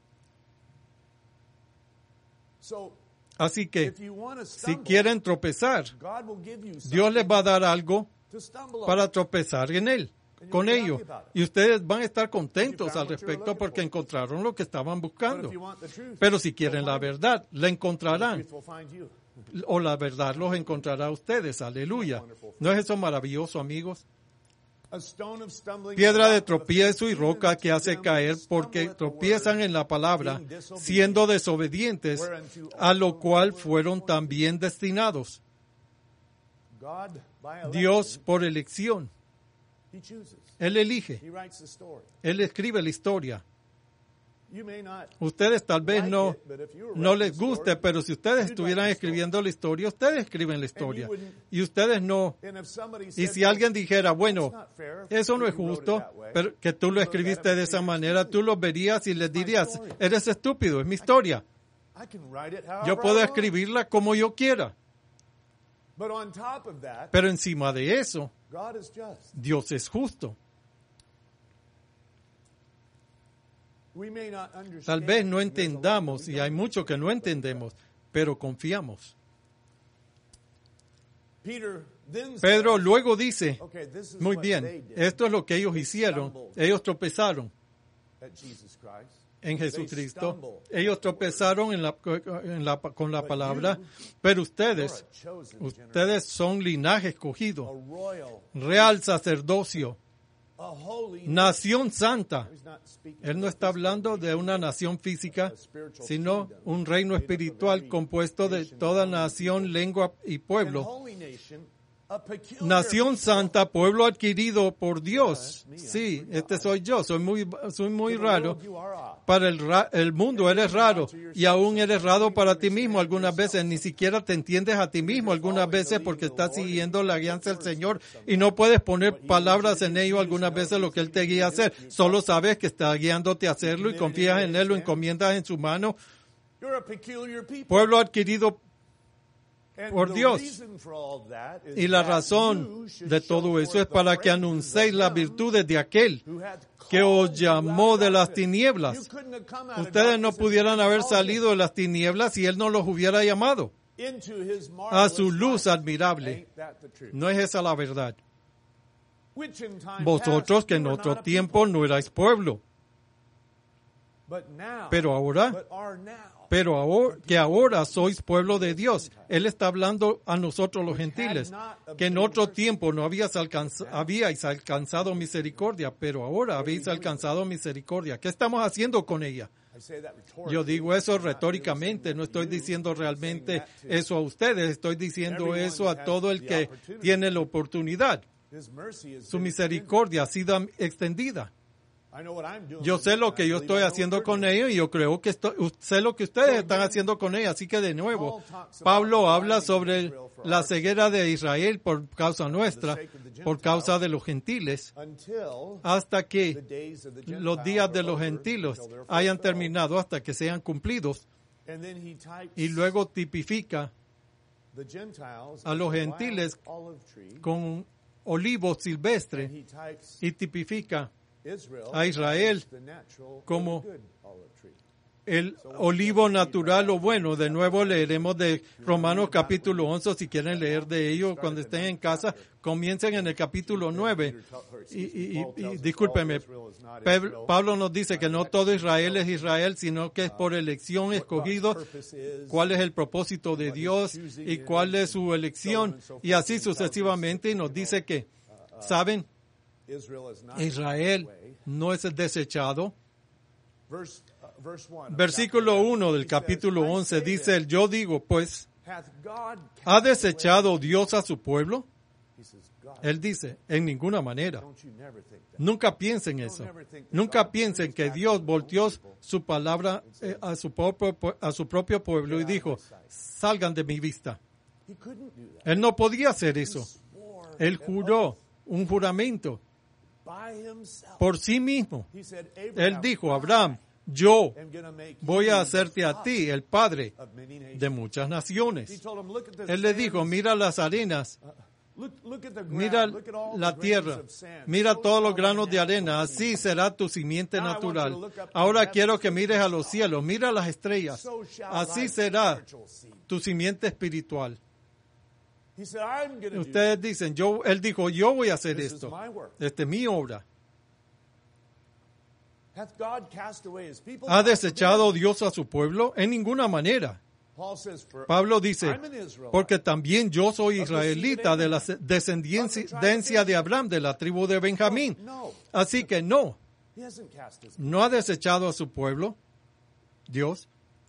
Así que, si quieren tropezar, Dios les va a dar algo para tropezar en Él, con ellos. Y ustedes van a estar contentos al respecto porque encontraron lo que estaban buscando. Pero si quieren la verdad, la encontrarán. O la verdad los encontrará a ustedes. Aleluya. ¿No es eso maravilloso, amigos? Piedra de tropiezo y roca que hace caer porque tropiezan en la palabra, siendo desobedientes, a lo cual fueron también destinados. Dios por elección. Él elige. Él escribe la historia. Ustedes tal vez no, no les guste, pero si ustedes estuvieran escribiendo la historia, ustedes escriben la historia. Y ustedes no. Y si alguien dijera, bueno, eso no es justo, pero que tú lo escribiste de esa manera, tú lo verías y les dirías, eres estúpido, es mi historia. Yo puedo escribirla como yo quiera. Pero encima de eso, Dios es justo. Tal vez no entendamos, y hay mucho que no entendemos, pero confiamos. Pedro luego dice, muy bien, esto es lo que ellos hicieron. Ellos tropezaron en Jesucristo. Ellos tropezaron en la, en la, con la palabra, pero ustedes, ustedes son linaje escogido, real sacerdocio, nación santa. Él no está hablando de una nación física, sino un reino espiritual compuesto de toda nación, lengua y pueblo. Nación santa, pueblo adquirido por Dios. Sí, este soy yo, soy muy, soy muy raro. Para el, ra- el mundo eres raro y aún eres raro para ti mismo algunas veces. Ni siquiera te entiendes a ti mismo algunas veces porque estás siguiendo la guianza del Señor y no puedes poner palabras en ello algunas veces lo que Él te guía a hacer. Solo sabes que está guiándote a hacerlo y confías en Él, lo encomiendas en su mano. Pueblo adquirido por Dios. Y la razón de todo eso es para que anunciéis las virtudes de aquel que os llamó de las tinieblas. Ustedes no pudieran haber salido de las tinieblas si Él no los hubiera llamado a su luz admirable. ¿No es esa la verdad? Vosotros que en otro tiempo no erais pueblo, pero ahora pero ahora, que ahora sois pueblo de Dios. Él está hablando a nosotros los gentiles, que en otro tiempo no habíais alcanzado, habíais alcanzado misericordia, pero ahora habéis alcanzado misericordia. ¿Qué estamos haciendo con ella? Yo digo eso retóricamente, no estoy diciendo realmente eso a ustedes, estoy diciendo eso a todo el que tiene la oportunidad. Su misericordia ha sido extendida. Yo sé lo que yo estoy haciendo con ellos y yo creo que estoy, sé lo que ustedes están haciendo con ellos. Así que de nuevo, Pablo habla sobre la ceguera de Israel por causa nuestra, por causa de los gentiles, hasta que los días de los gentiles hayan terminado, hasta que sean cumplidos. Y luego tipifica a los gentiles con olivo silvestre y tipifica a Israel como el olivo natural o bueno. De nuevo leeremos de Romanos capítulo once, si quieren leer de ello cuando estén en casa, comiencen en el capítulo nueve. Y, y, y, y discúlpeme, Pablo nos dice que no todo Israel es Israel, sino que es por elección escogido, cuál es el propósito de Dios y cuál es su elección, y así sucesivamente, y nos dice que, ¿saben? Israel no es desechado. Versículo uno del capítulo once dice, yo digo, pues, ¿ha desechado Dios a su pueblo? Él dice, en ninguna manera. Nunca piensen eso. Nunca piensen que Dios volteó su palabra eh, a, su propio, a su propio pueblo y dijo, salgan de mi vista. Él no podía hacer eso. Él juró un juramento por sí mismo. Él dijo, Abraham, yo voy a hacerte a ti el padre de muchas naciones. Él le dijo, mira las arenas, mira la tierra, mira todos los granos de arena, así será tu simiente natural. Ahora quiero que mires a los cielos, mira las estrellas, así será tu simiente espiritual. Ustedes dicen, yo, él dijo, yo voy a hacer esto. Esta es mi obra. ¿Ha desechado Dios a su pueblo? En ninguna manera. Pablo dice, porque también yo soy israelita de la descendencia de Abraham, de la tribu de Benjamín. Así que no, no ha desechado a su pueblo, Dios.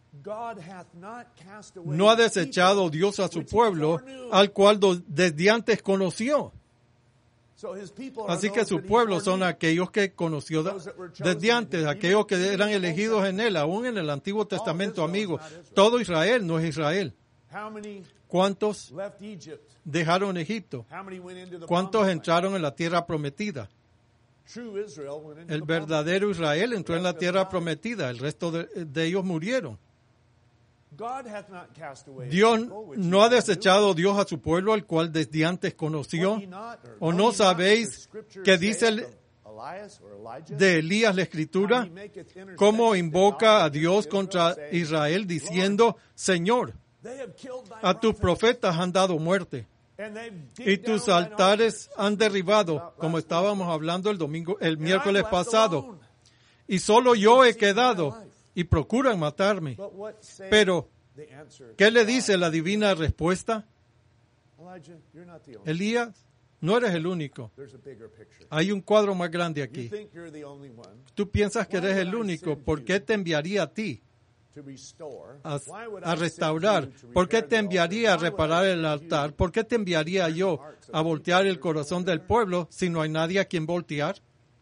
No ha desechado Dios a su pueblo, al cual do, desde antes conoció. Así que su pueblo son aquellos que conoció desde antes, aquellos que eran elegidos en él, aún en el Antiguo Testamento, amigo. Todo Israel no es Israel. ¿Cuántos dejaron Egipto? ¿Cuántos entraron en la tierra prometida? El verdadero Israel entró en la tierra prometida, el resto de, de ellos murieron. Dios no ha desechado Dios a su pueblo, al cual desde antes conoció. ¿O no sabéis que dice de Elías la Escritura? ¿Cómo invoca a Dios contra Israel diciendo, Señor, a tus profetas han dado muerte y tus altares han derribado, como estábamos hablando el domingo, el miércoles pasado, y solo yo he quedado y procuran matarme? Pero, ¿qué le dice la divina respuesta? Elías, no eres el único. Hay un cuadro más grande aquí. Tú piensas que eres el único. ¿Por qué te enviaría a ti a, a restaurar? ¿Por qué te enviaría a reparar el altar? ¿Por qué te enviaría yo a voltear el corazón del pueblo si no hay nadie a quien voltear?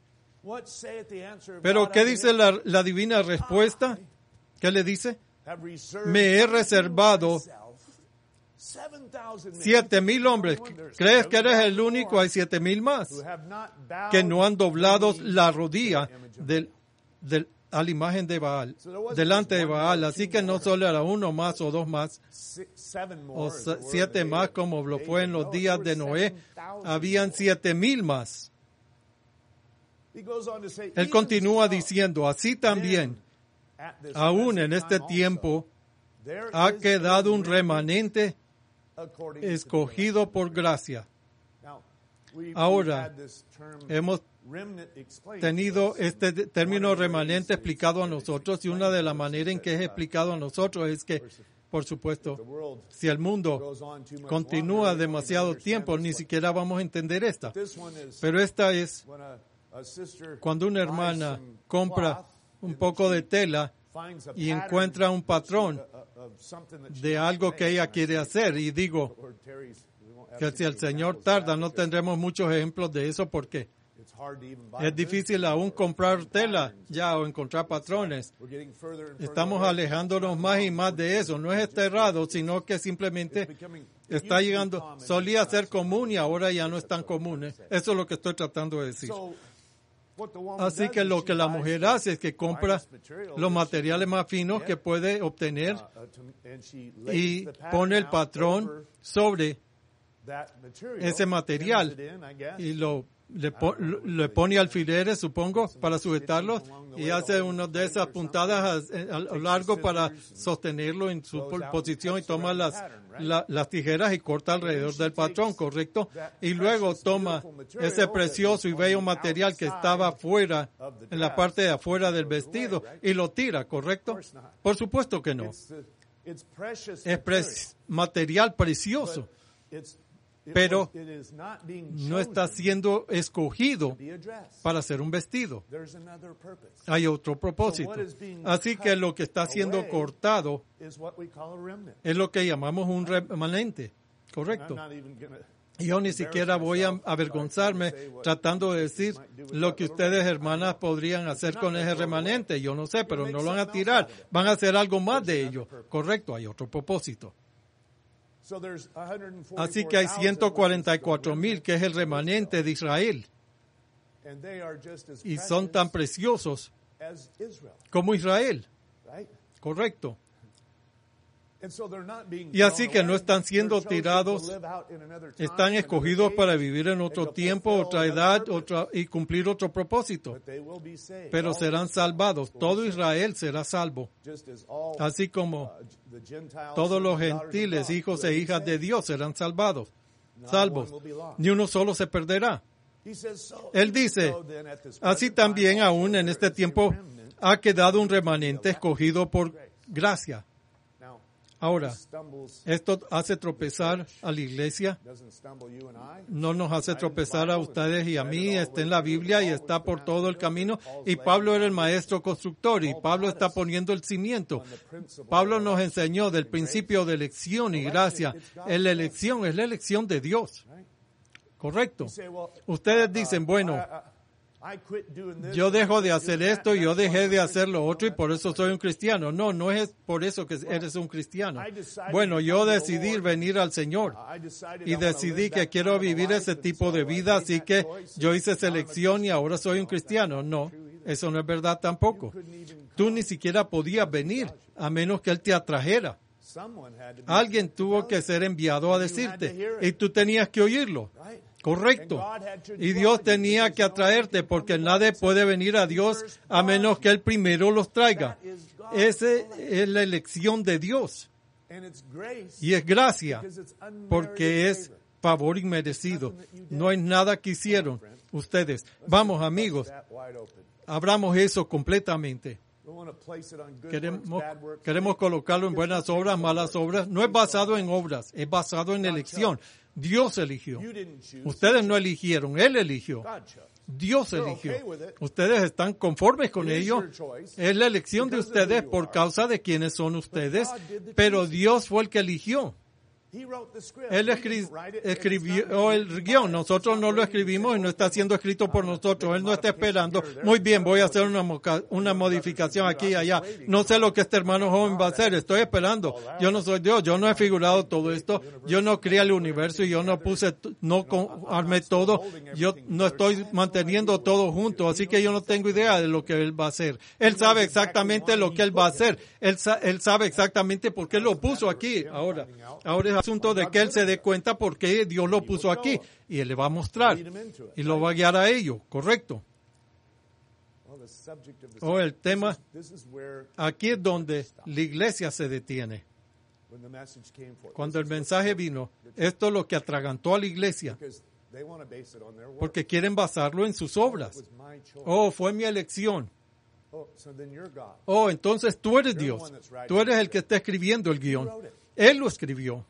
Pero ¿qué dice la, la divina respuesta? ¿Qué le dice? Me he reservado siete mil hombres. ¿Crees que eres el único? Hay siete mil más que no han doblado la rodilla del, del, a la imagen de Baal, delante de Baal. Así que no solo era uno más o dos más, o siete más como lo fue en los días de Noé. Habían siete mil más. Él continúa diciendo, así también, aún en este tiempo, ha quedado un remanente escogido por gracia. Ahora, hemos tenido este término remanente explicado a nosotros, y una de las maneras en que es explicado a nosotros es que, por supuesto, si el mundo continúa demasiado tiempo, ni siquiera vamos a entender esta. Pero esta es cuando una hermana compra un poco de tela y encuentra un patrón de algo que ella quiere hacer. Y digo que si el Señor tarda, no tendremos muchos ejemplos de eso, porque es difícil aún comprar tela ya o encontrar patrones. Estamos alejándonos más y más de eso. No es errado, sino que simplemente está llegando. Solía ser común y ahora ya no es tan común. ¿eh? Eso es lo que estoy tratando de decir. Así que lo que la mujer hace es que compra los materiales más finos que puede obtener y pone el patrón sobre ese material y lo le, po, le pone alfileres, supongo, para sujetarlo y hace una de esas puntadas a, a, a lo largo para sostenerlo en su posición y toma las, la, las tijeras y corta alrededor del patrón, ¿correcto? Y luego toma ese precioso y bello material que estaba afuera, en la parte de afuera del vestido y lo tira, ¿correcto? Por supuesto que no. Es pre material precioso, pero no está siendo escogido para hacer un vestido. Hay otro propósito. Así que lo que está siendo cortado es lo que llamamos un remanente, ¿correcto? Yo ni siquiera voy a avergonzarme tratando de decir lo que ustedes, hermanas, podrían hacer con ese remanente. Yo no sé, pero no lo van a tirar. Van a hacer algo más de ello. Correcto, hay otro propósito. Así que hay ciento cuarenta y cuatro mil, que es el remanente de Israel. Y son tan preciosos como Israel. Correcto. Y así que no están siendo tirados, están escogidos para vivir en otro tiempo, otra edad, otra, y cumplir otro propósito. Pero serán salvados. Todo Israel será salvo. Así como todos los gentiles, hijos e hijas de Dios, serán salvados. Salvos. Ni uno solo se perderá. Él dice, así también aún en este tiempo ha quedado un remanente escogido por gracia. Ahora, esto hace tropezar a la iglesia, no nos hace tropezar a ustedes y a mí, está en la Biblia y está por todo el camino, y Pablo era el maestro constructor y Pablo está poniendo el cimiento. Pablo nos enseñó del principio de elección y gracia. La elección es la elección de Dios. Correcto. Ustedes dicen, bueno, yo dejo de hacer esto y yo dejé de hacer lo otro y por eso soy un cristiano. No, no es por eso que eres un cristiano. Bueno, yo decidí venir al Señor y decidí que quiero vivir ese tipo de vida, así que yo hice selección y ahora soy un cristiano. No, eso no es verdad tampoco. Tú ni siquiera podías venir a menos que Él te atrajera. Alguien tuvo que ser enviado a decirte y tú tenías que oírlo. Correcto. Y Dios tenía que atraerte porque nadie puede venir a Dios a menos que Él primero los traiga. Esa es la elección de Dios. Y es gracia porque es favor inmerecido. No es nada que hicieron ustedes. Vamos, amigos, abramos eso completamente. Queremos, queremos colocarlo en buenas obras, malas obras. No es basado en obras, es basado en elección. Dios eligió. Ustedes no eligieron, Él eligió. Dios eligió. Ustedes están conformes con ello. Es la elección de ustedes por causa de quiénes son ustedes, pero Dios fue el que eligió. Él escri escribió el guión. Nosotros no lo escribimos y no está siendo escrito por nosotros. Él no está esperando. Muy bien, voy a hacer una, una modificación aquí y allá. No sé lo que este hermano joven va a hacer. Estoy esperando. Yo no soy Dios. Yo no he figurado todo esto. Yo no creé el universo y yo no puse, no armé todo. Yo no estoy manteniendo todo junto. Así que yo no tengo idea de lo que Él va a hacer. Él sabe exactamente lo que Él va a hacer. Él, sa él sabe exactamente por qué lo puso aquí. Ahora, ahora es asunto de que Él se dé cuenta por qué Dios lo puso aquí y Él le va a mostrar y lo va a guiar a ello, correcto. O el tema, aquí es donde la iglesia se detiene. Cuando el mensaje vino, esto es lo que atragantó a la iglesia, porque quieren basarlo en sus obras. Oh, fue mi elección. Oh, entonces tú eres Dios. Tú eres el que está escribiendo el guión. Él lo escribió.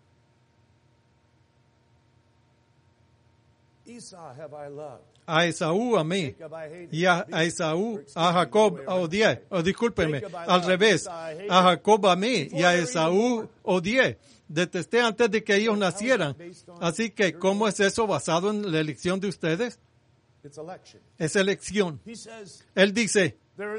A Esaú amé y a, a Esaú, a Jacob odié. Oh, discúlpenme, al revés. A Jacob amé y a Esaú odié. Detesté antes de que ellos nacieran. Así que, ¿cómo es eso basado en la elección de ustedes? Es elección. Él dice,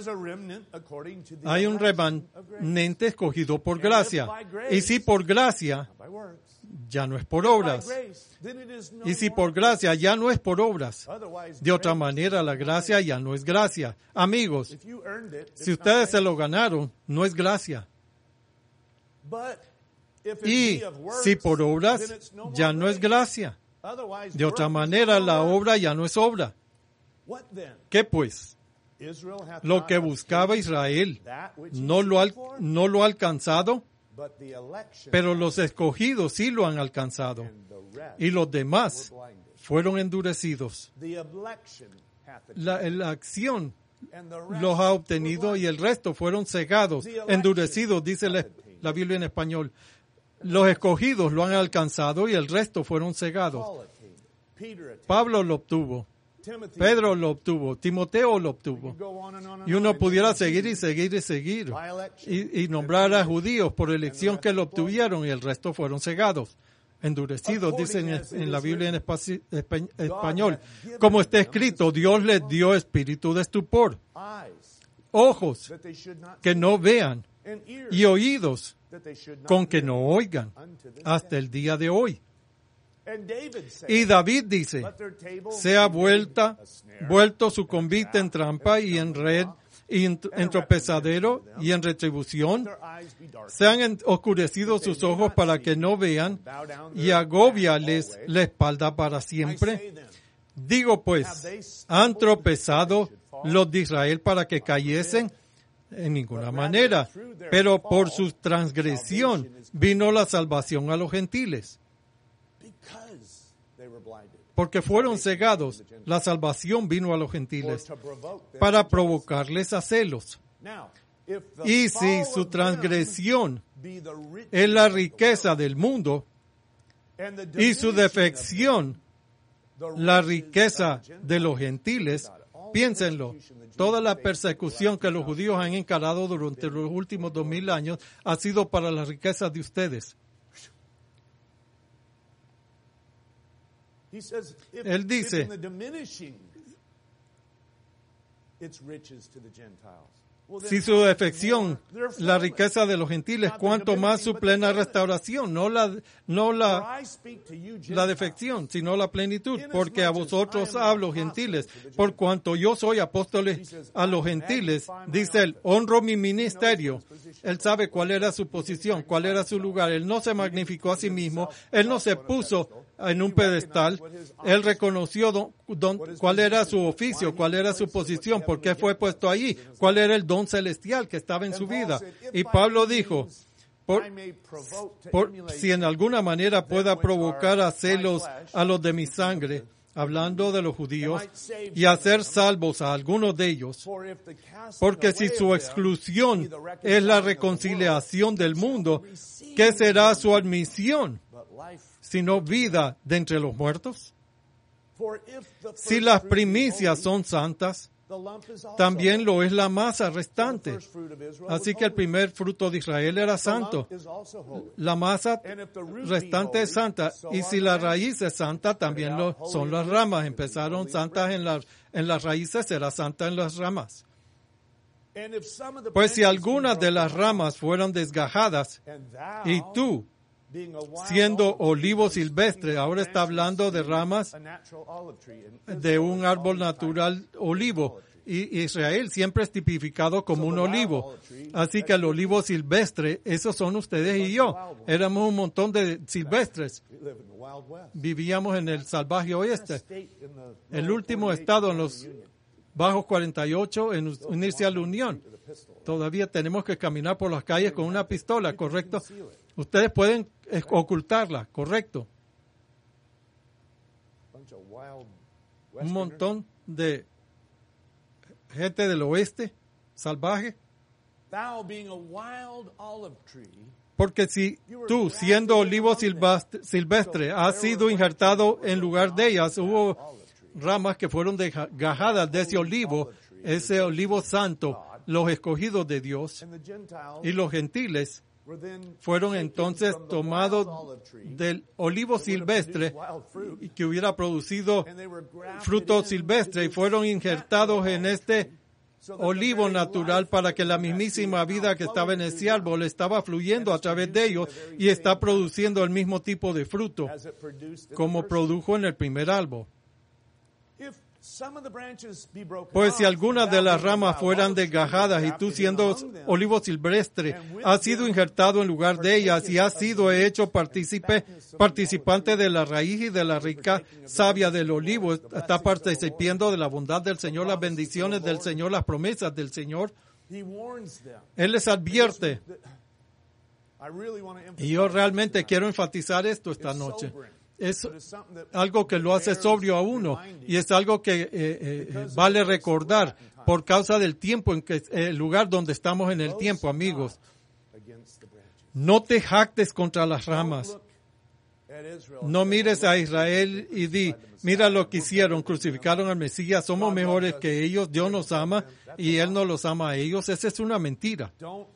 hay un remanente escogido por gracia. Y si por gracia, ya no es por obras. Y si por gracia, ya no es por obras. De otra manera, la gracia ya no es gracia. Amigos, si ustedes se lo ganaron, no es gracia. Y si por obras, ya no es gracia. De otra manera, la obra ya no es obra. ¿Qué pues? Lo que buscaba Israel no lo ha, no lo ha alcanzado, pero los escogidos sí lo han alcanzado. Y los demás fueron endurecidos. La, la acción los ha obtenido y el resto fueron cegados, endurecidos, dice la, la Biblia en español. Los escogidos lo han alcanzado y el resto fueron cegados. Pablo lo obtuvo. Pedro lo obtuvo. Timoteo lo obtuvo. Y uno pudiera seguir y seguir y seguir. Y, y nombrar a judíos por elección que lo obtuvieron y el resto fueron cegados. Endurecidos, dicen en, en la Biblia en espaci, espa, español. Como está escrito, Dios les dio espíritu de estupor. Ojos que no vean y oídos con que no oigan hasta el día de hoy. Y David dice, sea vuelta, vuelto su convite en trampa y en red, y en, en tropezadero y en retribución. Sean oscurecidos sus ojos para que no vean y agóbiales la espalda para siempre. Digo pues, ¿han tropezado los de Israel para que cayesen? En ninguna manera, pero por su transgresión vino la salvación a los gentiles. Porque fueron cegados, la salvación vino a los gentiles para provocarles a celos. Y si su transgresión es la riqueza del mundo y su defección la riqueza de los gentiles, piénsenlo. Toda la persecución que los judíos han encarado durante los últimos dos mil años ha sido para las riquezas de ustedes. Él dice, si su defección, la riqueza de los gentiles, cuanto más su plena restauración, no la, no la, la defección, sino la plenitud, porque a vosotros hablo, gentiles, por cuanto yo soy apóstol a los gentiles, dice él, honro mi ministerio. Él sabe cuál era su posición, cuál era su lugar. Él no se magnificó a sí mismo, él no se puso en un pedestal, él reconoció don, don, cuál era su oficio, cuál era su posición, por qué fue puesto allí, cuál era el don celestial que estaba en su vida. Y Pablo dijo, por, por, si en alguna manera pueda provocar a celos a los de mi sangre, hablando de los judíos, y hacer salvos a algunos de ellos, porque si su exclusión es la reconciliación del mundo, ¿qué será su admisión? Sino vida de entre los muertos. Si las primicias son santas, también lo es la masa restante. Así que el primer fruto de Israel era santo. La masa restante es santa. Y si la raíz es santa, también lo son las ramas. Empezaron santas en las, en las raíces, será santa en las ramas. Pues si algunas de las ramas fueron desgajadas, y tú, siendo olivo silvestre, ahora está hablando de ramas de un árbol natural olivo. Y Israel siempre es tipificado como un olivo. Así que el olivo silvestre, esos son ustedes y yo. Éramos un montón de silvestres. Vivíamos en el salvaje oeste. El último estado en los bajos cuarenta y ocho en unirse a la Unión. Todavía tenemos que caminar por las calles con una pistola, ¿correcto? Ustedes pueden ocultarla, correcto. Un montón de gente del oeste, salvaje. Porque si tú, siendo olivo silvestre, has sido injertado en lugar de ellas, hubo ramas que fueron desgajadas de ese olivo, ese olivo santo, los escogidos de Dios, y los gentiles fueron entonces tomados del olivo silvestre que hubiera producido fruto silvestre y fueron injertados en este olivo natural para que la mismísima vida que estaba en ese árbol estaba fluyendo a través de ellos y está produciendo el mismo tipo de fruto como produjo en el primer árbol. Pues si algunas de las ramas fueran desgajadas y tú siendo olivo silvestre has sido injertado en lugar de ellas y has sido hecho partícipe, participante de la raíz y de la rica savia del olivo, está participando de la bondad del Señor, las bendiciones del Señor, las promesas del Señor. Él les advierte. Y yo realmente quiero enfatizar esto esta noche. Es algo que lo hace sobrio a uno y es algo que eh, eh, vale recordar por causa del tiempo, en que el lugar donde estamos en el tiempo, amigos. No te jactes contra las ramas. No mires a Israel y di, mira lo que hicieron, crucificaron al Mesías, somos mejores que ellos, Dios nos ama y Él no los ama a ellos. Esa es una mentira.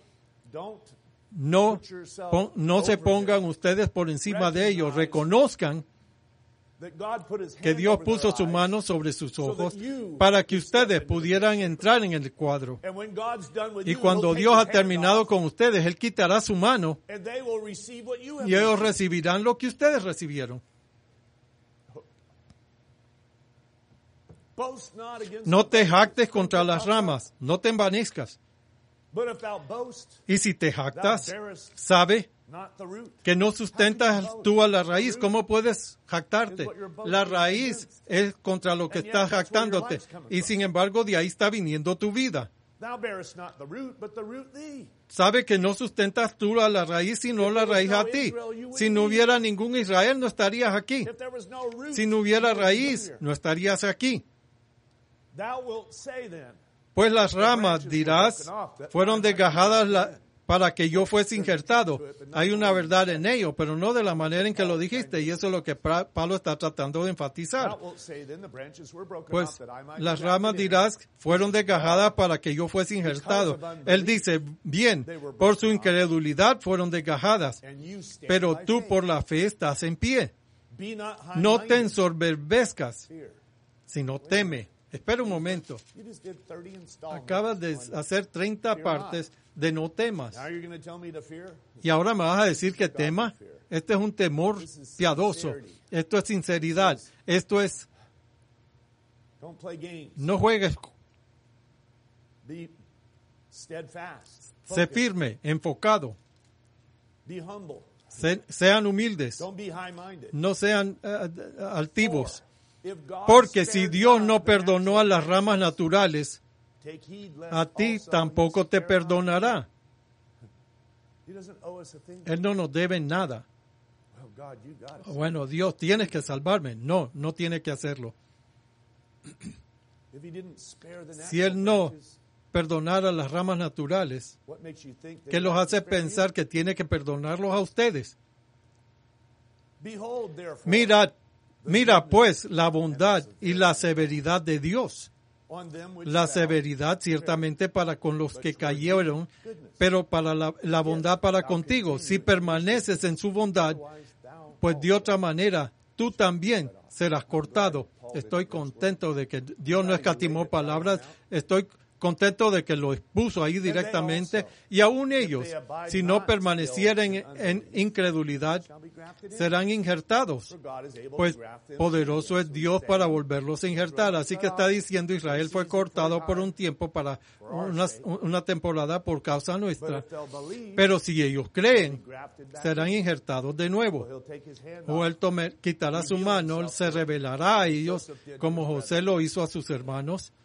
No, pon, no se pongan ustedes por encima de ellos. Reconozcan que Dios puso su mano sobre sus ojos para que ustedes pudieran entrar en el cuadro. Y cuando Dios ha terminado con ustedes, Él quitará su mano y ellos recibirán lo que ustedes recibieron. No te jactes contra las ramas, no te envanezcas. Y si te jactas, sabe que no sustentas tú a la raíz. ¿Cómo puedes jactarte? La raíz es contra lo que estás jactándote. Y sin embargo, de ahí está viniendo tu vida. Sabe que no sustentas tú a la raíz, sino la raíz a ti. Si no hubiera ningún Israel, no estarías aquí. Si no hubiera raíz, no estarías aquí. Pues las ramas, dirás, fueron desgajadas la, para que yo fuese injertado. Hay una verdad en ello, pero no de la manera en que lo dijiste, y eso es lo que Pablo está tratando de enfatizar. Pues las ramas, dirás, fueron desgajadas para que yo fuese injertado. Él dice, bien, por su incredulidad fueron desgajadas, pero tú por la fe estás en pie. No te ensoberbezcas, sino teme. Espera un momento. Acabas de hacer treinta partes de no temas. Y ahora me vas a decir que tema. Este es un temor piadoso. Esto es sinceridad. Esto es... No juegues. Sé firme, enfocado. Se, sean humildes. No sean uh, altivos. Porque si Dios no perdonó a las ramas naturales, a ti tampoco te perdonará. Él no nos debe nada. Bueno, Dios, tienes que salvarme. No, no tiene que hacerlo. Si Él no perdonara las ramas naturales, ¿qué los hace pensar que tiene que perdonarlos a ustedes? Mirad, Mira pues la bondad y la severidad de Dios. La severidad ciertamente para con los que cayeron, pero para la, la bondad para contigo. Si permaneces en su bondad, pues de otra manera tú también serás cortado. Estoy contento de que Dios no escatimó palabras. Estoy contento de que lo expuso ahí directamente. Y aún ellos, si no permanecieren en, en incredulidad, serán injertados. Pues poderoso es Dios para volverlos a injertar. Así que está diciendo, Israel fue cortado por un tiempo, para una, una temporada por causa nuestra. Pero si ellos creen, serán injertados de nuevo. O Él tome, quitará su mano, Él se revelará a ellos, como José lo hizo a sus hermanos.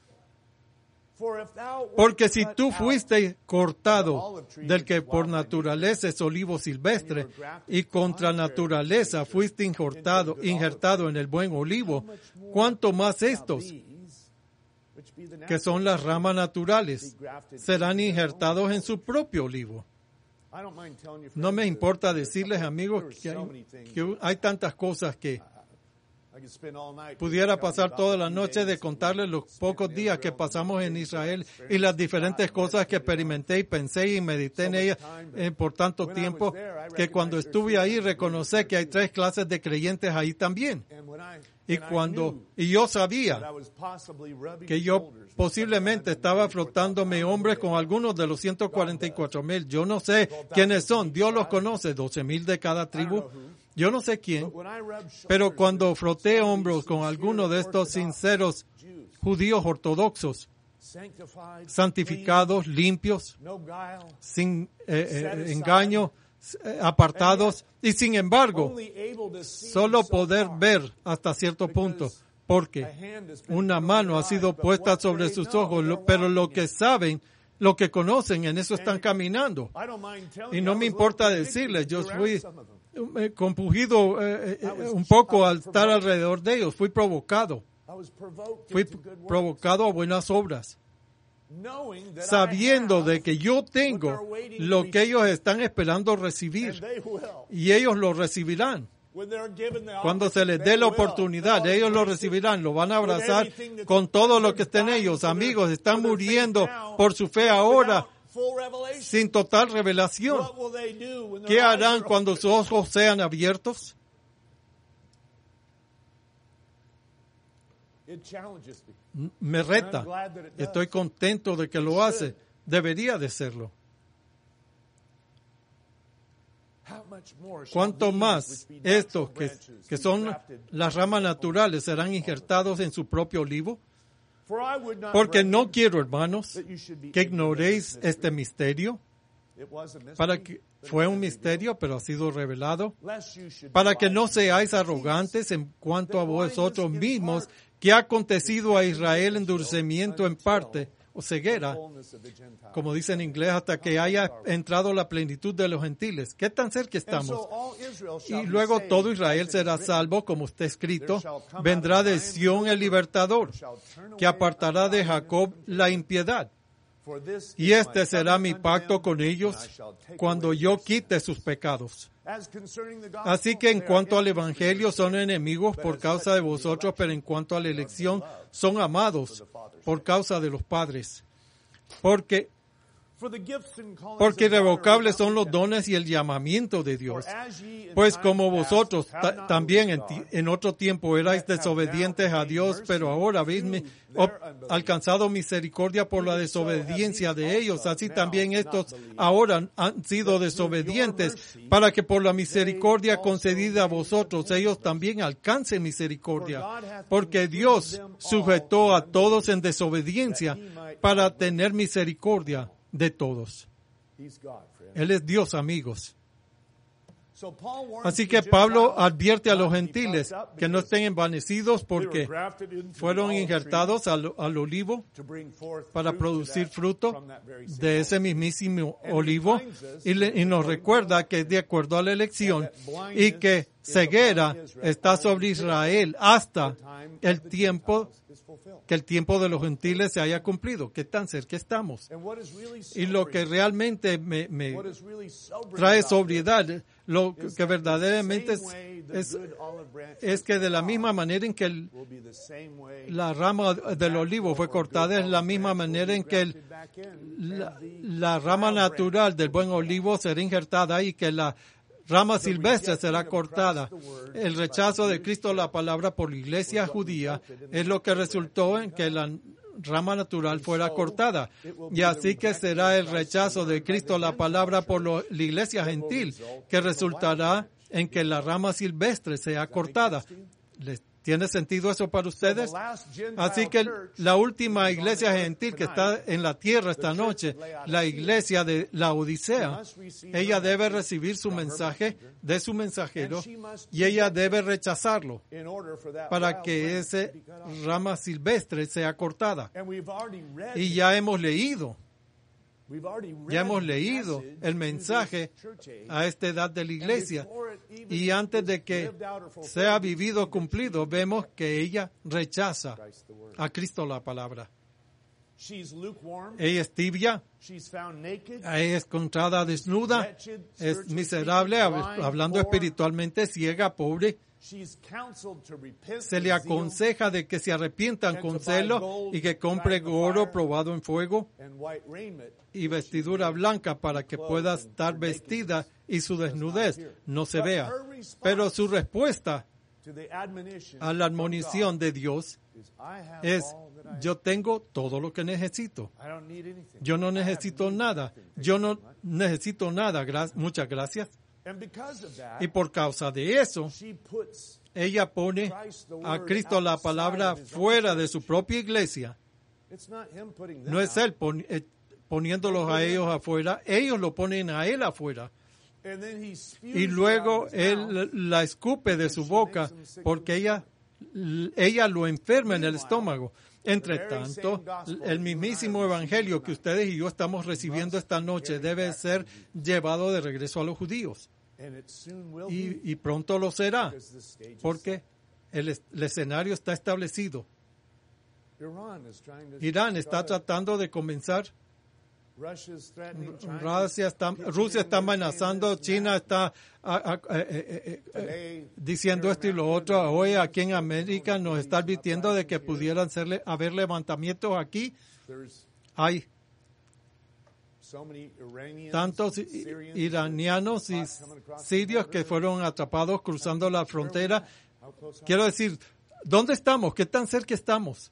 Porque si tú fuiste cortado del que por naturaleza es olivo silvestre y contra naturaleza fuiste injertado, injertado en el buen olivo, ¿cuánto más estos, que son las ramas naturales, serán injertados en su propio olivo? No me importa decirles, amigos, que hay, que hay tantas cosas que pudiera pasar toda la noche de contarles los pocos días que pasamos en Israel y las diferentes cosas que experimenté y pensé y medité en ellas eh, por tanto tiempo, que cuando estuve ahí reconocí que hay tres clases de creyentes ahí también. Y cuando y yo sabía que yo posiblemente estaba frotándome hombres con algunos de los ciento cuarenta y cuatro mil. Yo no sé quiénes son, Dios los conoce, doce mil de cada tribu. Yo no sé quién, pero cuando froté hombros con alguno de estos sinceros judíos ortodoxos, santificados, limpios, sin eh, eh, engaño, eh, apartados, y sin embargo, solo poder ver hasta cierto punto, porque una mano ha sido puesta sobre sus ojos, lo- pero lo que saben, lo que conocen, en eso están caminando. Y no me importa decirles, yo fui eh, compungido eh, eh, un poco al estar alrededor de ellos, fui provocado, fui provocado a buenas obras, sabiendo de que yo tengo lo que ellos están esperando recibir, y ellos lo recibirán. Cuando se les dé la oportunidad, ellos lo recibirán, lo van a abrazar con todo lo que esté en ellos. Amigos, están muriendo por su fe ahora sin total revelación. ¿Qué harán cuando sus ojos sean abiertos? Me reta. Estoy contento de que lo hace. Debería de serlo. ¿Cuánto más estos que, que son las ramas naturales serán injertados en su propio olivo? Porque no quiero, hermanos, que ignoréis este misterio. Para que fue un misterio, pero ha sido revelado. Para que no seáis arrogantes en cuanto a vosotros mismos, que ha acontecido a Israel endurecimiento en parte, o ceguera, como dice en inglés, hasta que haya entrado la plenitud de los gentiles. ¿Qué tan cerca estamos? Y luego todo Israel será salvo, como está escrito, vendrá de Sión el libertador, que apartará de Jacob la impiedad. Y este será mi pacto con ellos cuando yo quite sus pecados. Así que en cuanto al Evangelio son enemigos por causa de vosotros, pero en cuanto a la elección son amados por causa de los padres. Porque, porque irrevocables son los dones y el llamamiento de Dios. Pues como vosotros ta- también en, ti- en otro tiempo erais desobedientes a Dios, pero ahora habéis mi- ob- alcanzado misericordia por la desobediencia de ellos, así también estos ahora han sido desobedientes, para que por la misericordia concedida a vosotros ellos también alcancen misericordia. Porque Dios sujetó a todos en desobediencia para tener misericordia de todos. Él es Dios, amigos. Así que Pablo advierte a los gentiles que no estén envanecidos porque fueron injertados al, al olivo para producir fruto de ese mismísimo olivo, y, le, y nos recuerda que es de acuerdo a la elección y que ceguera está sobre Israel hasta el tiempo que el tiempo de los gentiles se haya cumplido. ¿Qué tan cerca estamos? Y lo que realmente me, me trae sobriedad, lo que verdaderamente es, es, es que de la misma manera en que el, la rama del olivo fue cortada, es la misma manera en que el, la, la rama natural del buen olivo será injertada y que la rama silvestre será cortada. El rechazo de Cristo a la palabra por la iglesia judía es lo que resultó en que la rama natural fuera cortada. Y así que será el rechazo de Cristo a la palabra por lo, la iglesia gentil, que resultará en que la rama silvestre sea cortada. ¿Les ¿Tiene sentido eso para ustedes? Así que la última iglesia gentil que está en la tierra esta noche, la iglesia de la Odisea, ella debe recibir su mensaje de su mensajero y ella debe rechazarlo para que esa rama silvestre sea cortada. Y ya hemos leído, ya hemos leído el mensaje a esta edad de la iglesia, y antes de que sea vivido cumplido, vemos que ella rechaza a Cristo la palabra. Ella es tibia, ella es encontrada desnuda, es miserable, hablando espiritualmente, ciega, pobre. Se le aconseja de que se arrepientan con celo y que compre oro probado en fuego y vestidura blanca para que pueda estar vestida y su desnudez no se vea. Pero su respuesta a la admonición de Dios es: yo tengo todo lo que necesito. Yo no necesito nada. Yo no necesito nada. Gra- muchas gracias. Y por causa de eso, ella pone a Cristo la palabra fuera de su propia iglesia. No es él pon, eh, poniéndolos a ellos afuera, ellos lo ponen a él afuera. Y luego él la escupe de su boca porque ella, ella lo enferma en el estómago. Entre tanto, el mismísimo evangelio que ustedes y yo estamos recibiendo esta noche debe ser llevado de regreso a los judíos. Y, y pronto lo será, porque el, el escenario está establecido. Irán está tratando de comenzar. Rusia está, Rusia está amenazando, China está a, a, a, a, a, a, diciendo esto y lo otro. Hoy aquí en América nos está advirtiendo de que pudieran serle, haber levantamientos aquí. Hay tantos iranianos y sirios que fueron atrapados cruzando la frontera. Quiero decir, ¿dónde estamos? ¿Qué tan cerca estamos?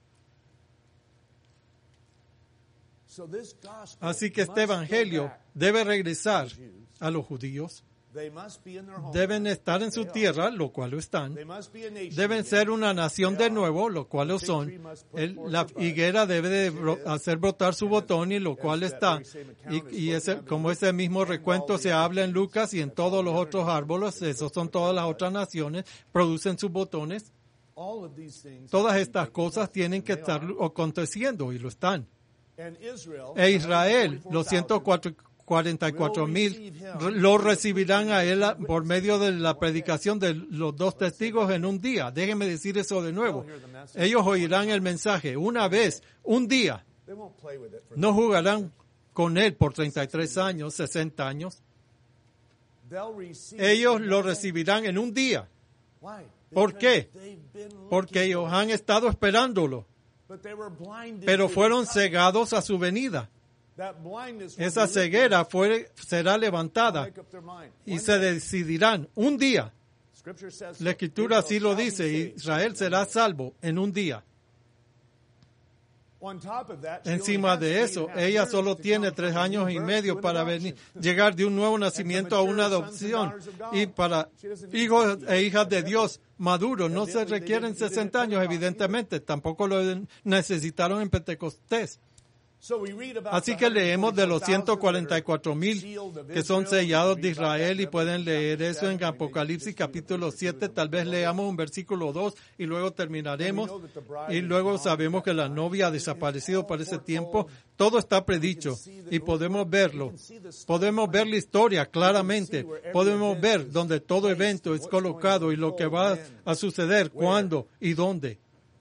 Así que este evangelio debe regresar a los judíos. Deben estar en su tierra, lo cual lo están. Deben ser una nación de nuevo, lo cual lo son. El, la higuera debe de bro, hacer brotar su botón, y lo cual está. Y, y ese, como ese mismo recuento se habla en Lucas y en todos los otros árboles, esos son todas las otras naciones, producen sus botones. Todas estas cosas tienen que estar aconteciendo, y lo están. E Israel, los ciento cuarenta y cuatro mil, lo recibirán a él por medio de la predicación de los dos testigos en un día. Déjenme decir eso de nuevo. Ellos oirán el mensaje una vez, un día. No jugarán con él por treinta y tres años, sesenta años. Ellos lo recibirán en un día. ¿Por qué? Porque ellos han estado esperándolo. Pero fueron cegados a su venida. Esa ceguera fue, será levantada y se decidirán un día. La Escritura así lo dice, Israel será salvo en un día. Encima de eso, ella solo tiene tres años y medio para venir, llegar de un nuevo nacimiento a una adopción. Y para hijos e hijas de Dios maduros no se requieren sesenta años, evidentemente. Tampoco lo necesitaron en Pentecostés. Así que leemos de los ciento cuarenta y cuatro mil que son sellados de Israel, y pueden leer eso en Apocalipsis capítulo siete. Tal vez leamos un versículo dos y luego terminaremos. Y luego sabemos que la novia ha desaparecido para ese tiempo. Todo está predicho y podemos verlo. Podemos ver la historia claramente. Podemos ver donde todo evento es colocado y lo que va a suceder, cuándo y dónde.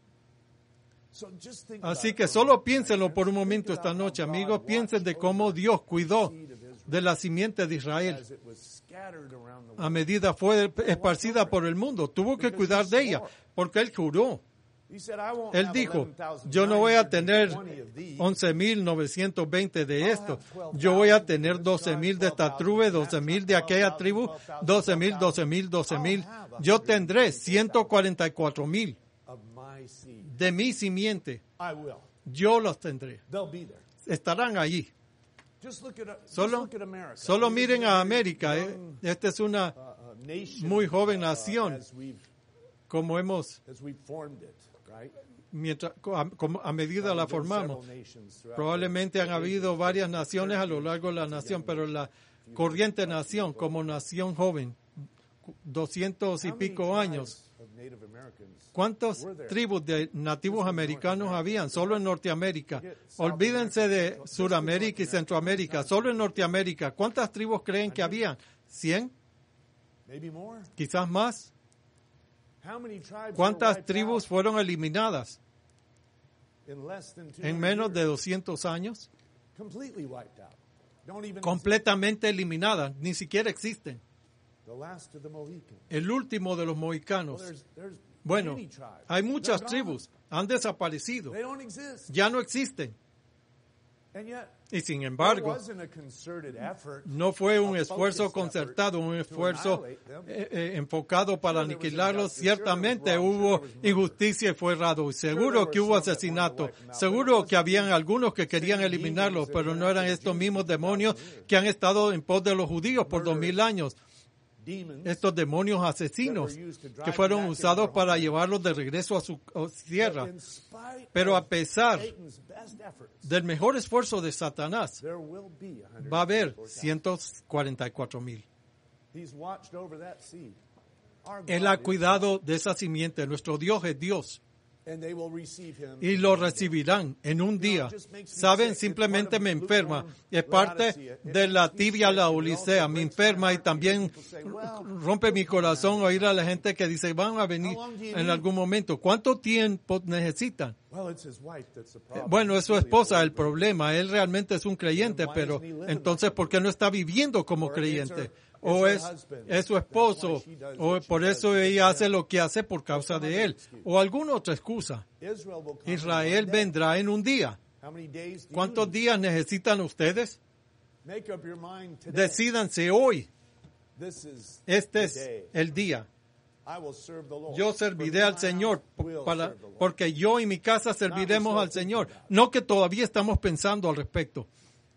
Así que solo piénsenlo por un momento esta noche, amigos. Piensen de cómo Dios cuidó de la simiente de Israel a medida fue esparcida por el mundo. Tuvo que cuidar de ella porque Él juró. Él dijo, yo no voy a tener once mil novecientos veinte de esto. Yo voy a tener doce mil de esta tribu, doce mil de aquella tribu, doce mil, doce mil, doce mil. Yo tendré ciento cuarenta y cuatro mil. De mi simiente, yo los tendré. Estarán allí. Solo, solo miren a América. ¿eh? Esta es una muy joven nación, como hemos, mientras, a, como a medida la formamos. Probablemente han habido varias naciones a lo largo de la nación, pero la corriente nación, como nación joven, doscientos y pico años. ¿Cuántas tribus de nativos americanos habían? Solo en Norteamérica. Olvídense de Suramérica y Centroamérica. Solo en Norteamérica. ¿Cuántas tribus creen que habían? ¿Cien? ¿Quizás más? ¿Cuántas tribus fueron eliminadas en menos de doscientos años? Completamente eliminadas. Ni siquiera existen. El último de los mohicanos. Bueno, hay muchas tribus, han desaparecido, ya no existen. Y sin embargo, no fue un esfuerzo concertado, un esfuerzo eh, eh, enfocado para aniquilarlos. Ciertamente hubo injusticia y fue errado. Seguro que hubo asesinato. Seguro que habían algunos que querían eliminarlos, pero no eran estos mismos demonios que han estado en pos de los judíos por dos mil años. Estos demonios asesinos que fueron usados para llevarlos de regreso a su tierra. Pero a pesar del mejor esfuerzo de Satanás, va a haber ciento cuarenta y cuatro mil. Él ha cuidado de esa simiente. Nuestro Dios es Dios. Y lo recibirán en un día. Saben, simplemente me enferma. Es parte de la tibia la Odisea. Me enferma y también rompe mi corazón oír a la gente que dice, van a venir en algún momento. ¿Cuánto tiempo necesitan? Bueno, es su esposa el problema. Él realmente es un creyente, pero entonces, ¿por qué no está viviendo como creyente? O es, es su esposo, o por eso ella hace lo que hace por causa de él, o alguna otra excusa. Israel vendrá en un día. ¿Cuántos días necesitan ustedes? Decídanse hoy. Este es el día. Yo serviré al Señor, para, porque yo y mi casa serviremos al Señor. No que todavía estamos pensando al respecto.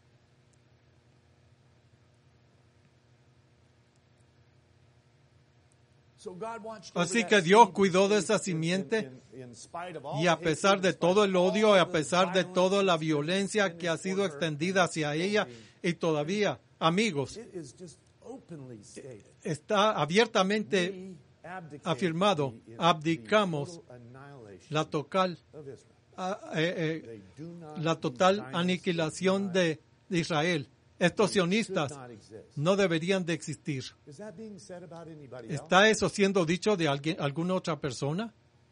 Así que Dios cuidó de esa simiente y a pesar de todo el odio y a pesar de toda la violencia que ha sido extendida hacia ella y todavía, amigos, está abiertamente afirmado, abdicamos la total, eh, eh, la total aniquilación de, de Israel. Estos sionistas no deberían de existir. ¿Está eso siendo dicho de alguien, alguna otra persona?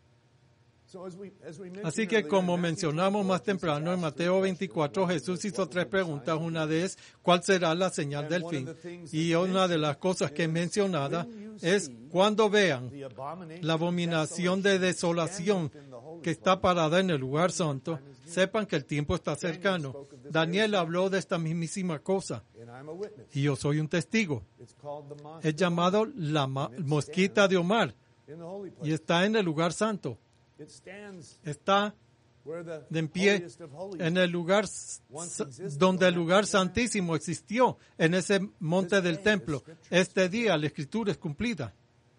Así que como mencionamos más temprano en Mateo veinticuatro, Jesús hizo tres preguntas. Una de es, ¿cuál será la señal del fin? Y una de las cosas que es mencionada es, cuando vean la abominación de desolación que está parada en el lugar santo, sepan que el tiempo está cercano. Daniel habló de esta mismísima cosa. Y yo soy un testigo. Es llamado la mosquita de Omar. Y está en el lugar santo. Está de en pie en el lugar donde el lugar santísimo existió, en ese monte del templo. Este día la escritura es cumplida.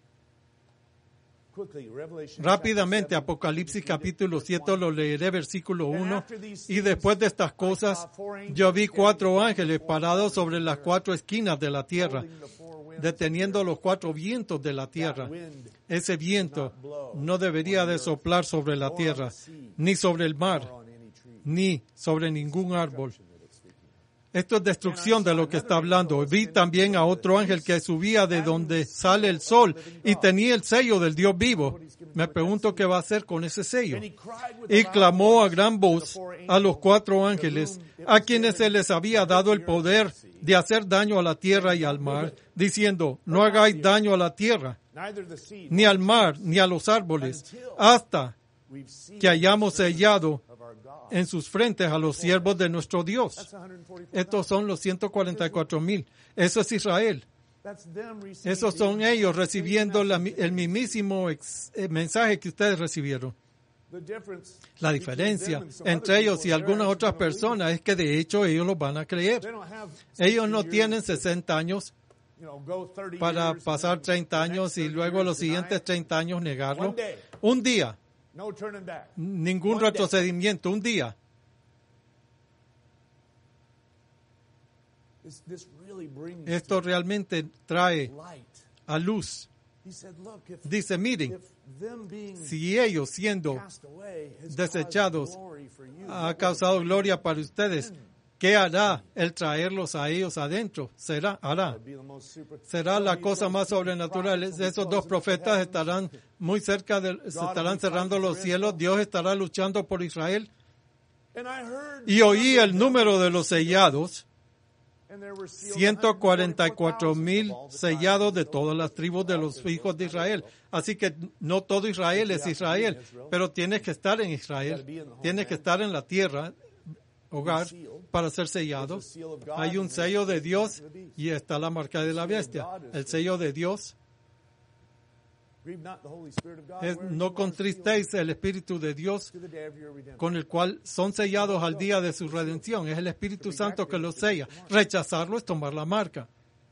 Rápidamente, Apocalipsis capítulo siete, lo leeré, versículo uno. Y después de estas cosas, yo vi cuatro ángeles parados sobre las cuatro esquinas de la tierra, deteniendo los cuatro vientos de la tierra. Ese viento no debería de soplar sobre la tierra, ni sobre el mar, ni sobre ningún árbol. Esto es destrucción de lo que está hablando. Vi también a otro ángel que subía de donde sale el sol y tenía el sello del Dios vivo. Me pregunto qué va a hacer con ese sello. Y clamó a gran voz a los cuatro ángeles, a quienes se les había dado el poder de hacer daño a la tierra y al mar, diciendo, no hagáis daño a la tierra, ni al mar, ni a los árboles, hasta que hayamos sellado en sus frentes a los siervos de nuestro Dios. Estos son los ciento cuarenta y cuatro mil. Eso es Israel. Esos son ellos recibiendo la, el mismísimo ex, el mensaje que ustedes recibieron. La diferencia entre ellos y algunas otras personas es que de hecho ellos los van a creer. Ellos no tienen sesenta años para pasar treinta años y luego los siguientes treinta años negarlo. Un día. Ningún retrocedimiento, un día. Esto realmente trae a luz. Dice, miren, si ellos siendo desechados ha causado gloria para ustedes, ¿qué hará el traerlos a ellos adentro? Será, hará. Será la cosa más sobrenatural. Esos dos profetas estarán muy cerca, de, se estarán cerrando los cielos. Dios estará luchando por Israel. Y oí el número de los sellados. ciento cuarenta y cuatro mil sellados de todas las tribus de los hijos de Israel. Así que no todo Israel es Israel, pero tienes que estar en Israel. Tienes que estar en la tierra, hogar, para ser sellado. Hay un sello de Dios y está la marca de la bestia. El sello de Dios es: no contristéis el Espíritu de Dios, con el cual son sellados al día de su redención. Es el Espíritu Santo que los sella. Rechazarlo es tomar la marca.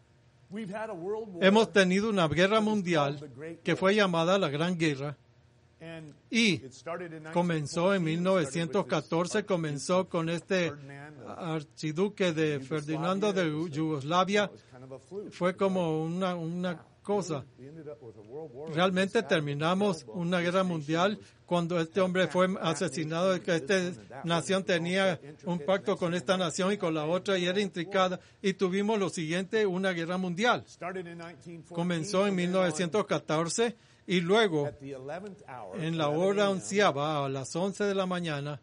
Hemos tenido una guerra mundial que fue llamada la Gran Guerra. Y comenzó en mil novecientos catorce, comenzó con este archiduque de Ferdinando de Yugoslavia. Fue como una, una cosa. Realmente terminamos una guerra mundial cuando este hombre fue asesinado, que esta nación tenía un pacto con esta nación y con la otra y era intricada, y tuvimos lo siguiente, una guerra mundial. Comenzó en mil novecientos catorce y luego en la hora onceava, a las once de la mañana,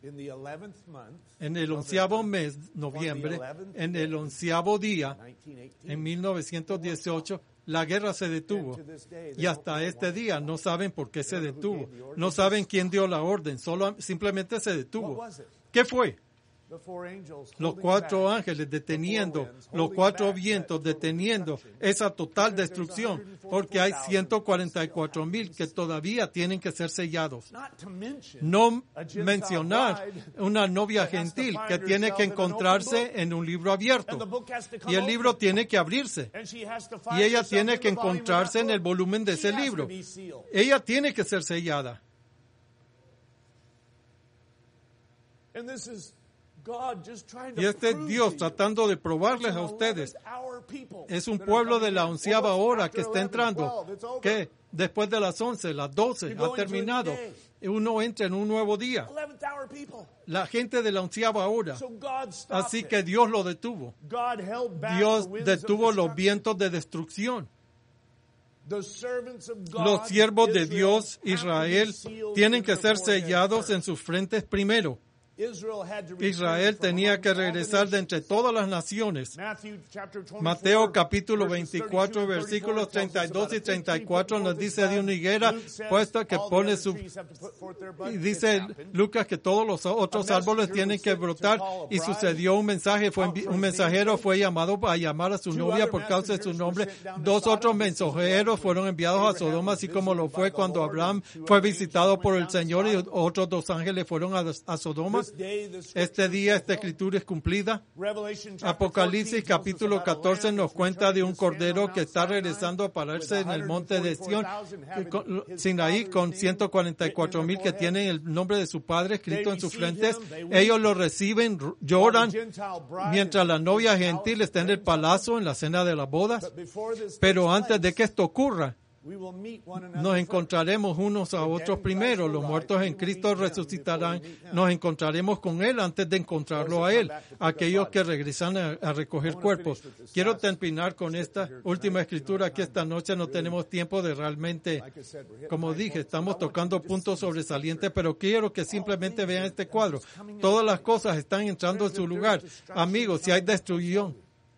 en el onceavo mes, noviembre, en el onceavo día, en mil novecientos dieciocho, la guerra se detuvo. Y hasta este día no saben por qué se detuvo. No saben quién dio la orden, solo simplemente se detuvo. ¿Qué fue? Los cuatro ángeles deteniendo, los cuatro vientos deteniendo esa total destrucción, porque hay ciento cuarenta y cuatro mil que todavía tienen que ser sellados. No mencionar una novia gentil que tiene que encontrarse en un libro abierto, y el libro tiene que abrirse, y ella tiene que encontrarse en el volumen de ese libro. Ella tiene que ser sellada. Y este es Dios tratando de probarles a ustedes. Es un pueblo de la onceava hora que está entrando, que después de las once, las doce, ha terminado. Uno entra en un nuevo día. La gente de la onceava hora. Así que Dios lo detuvo. Dios detuvo los vientos de destrucción. Los siervos de Dios, Israel, tienen que ser sellados en sus frentes primero. Israel tenía que regresar de entre todas las naciones. Mateo capítulo veinticuatro, versículos treinta y dos y treinta y cuatro nos dice de una higuera puesta que pone su... Y dice Lucas que todos los otros árboles tienen que brotar, y sucedió un mensaje, fue un mensajero fue llamado a llamar a su novia por causa de su nombre. Dos otros mensajeros fueron enviados a Sodoma, así como lo fue cuando Abraham fue visitado por el Señor, y otros dos ángeles fueron a, a Sodoma. Este día esta escritura es cumplida. Apocalipsis capítulo catorce nos cuenta de un cordero que está regresando a pararse en el monte de Sión, Sinaí, con ciento cuarenta y cuatro mil que tienen el nombre de su padre escrito en sus frentes. Ellos lo reciben, lloran, mientras la novia gentil está en el palacio en la cena de las bodas. Pero antes de que esto ocurra, nos encontraremos unos a otros primero. Los muertos en Cristo resucitarán. Nos encontraremos con Él antes de encontrarlo a Él. Aquellos que regresan a, a recoger cuerpos. Quiero terminar con esta última escritura que esta noche no tenemos tiempo de realmente, como dije, estamos tocando puntos sobresalientes, pero quiero que simplemente vean este cuadro. Todas las cosas están entrando en su lugar. Amigos, si hay destrucción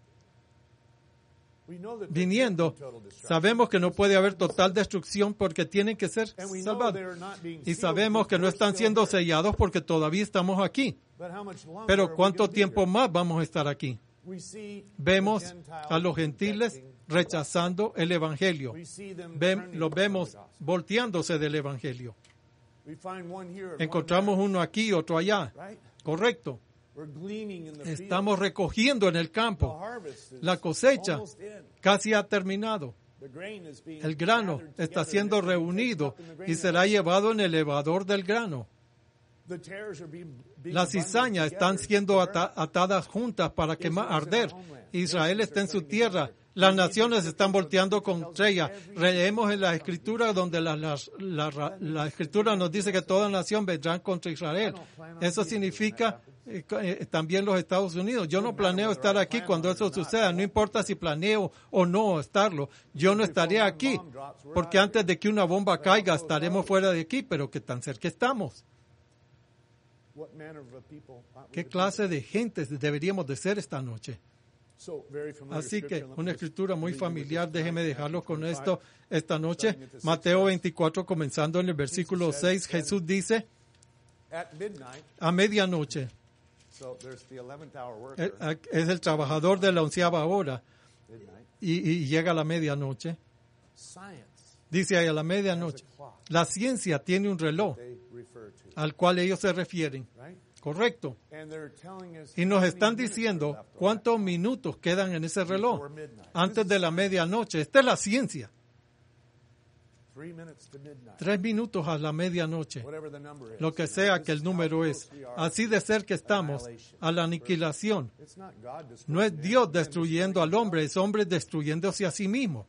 viniendo, sabemos que no puede haber total destrucción porque tienen que ser salvados. Y sabemos que no están siendo sellados porque todavía estamos aquí. Pero ¿cuánto tiempo más vamos a estar aquí? Vemos a los gentiles rechazando el Evangelio. Ven, los vemos volteándose del Evangelio. Encontramos uno aquí y otro allá. Correcto. Estamos recogiendo en el campo. La cosecha casi ha terminado. El grano está siendo reunido y será llevado en el elevador del grano. Las cizañas están siendo ata- atadas juntas para quemar, arder. Israel está en su tierra. Las naciones están volteando contra ella. Leemos en la Escritura donde la, la, la, la Escritura nos dice que toda nación vendrá contra Israel. Eso significa eh, eh, también los Estados Unidos. Yo no planeo estar aquí cuando eso suceda. No importa si planeo o no estarlo. Yo no estaré aquí porque antes de que una bomba caiga estaremos fuera de aquí, pero que tan cerca estamos. ¿Qué clase de gente deberíamos de ser esta noche? Así que una escritura muy familiar, déjeme dejarlo con esto esta noche. Mateo veinticuatro, comenzando en el versículo seis, Jesús dice, a medianoche, Es el trabajador de la onceava hora y, y llega a la medianoche. Dice ahí a la medianoche. La ciencia tiene un reloj al cual ellos se refieren. Correcto. Y nos están diciendo cuántos minutos quedan en ese reloj antes de la medianoche. Esta es la ciencia. Tres minutos a la medianoche, lo que sea que el número es. Así de cerca estamos a la aniquilación. No es Dios destruyendo al hombre, es hombre destruyéndose a sí mismo.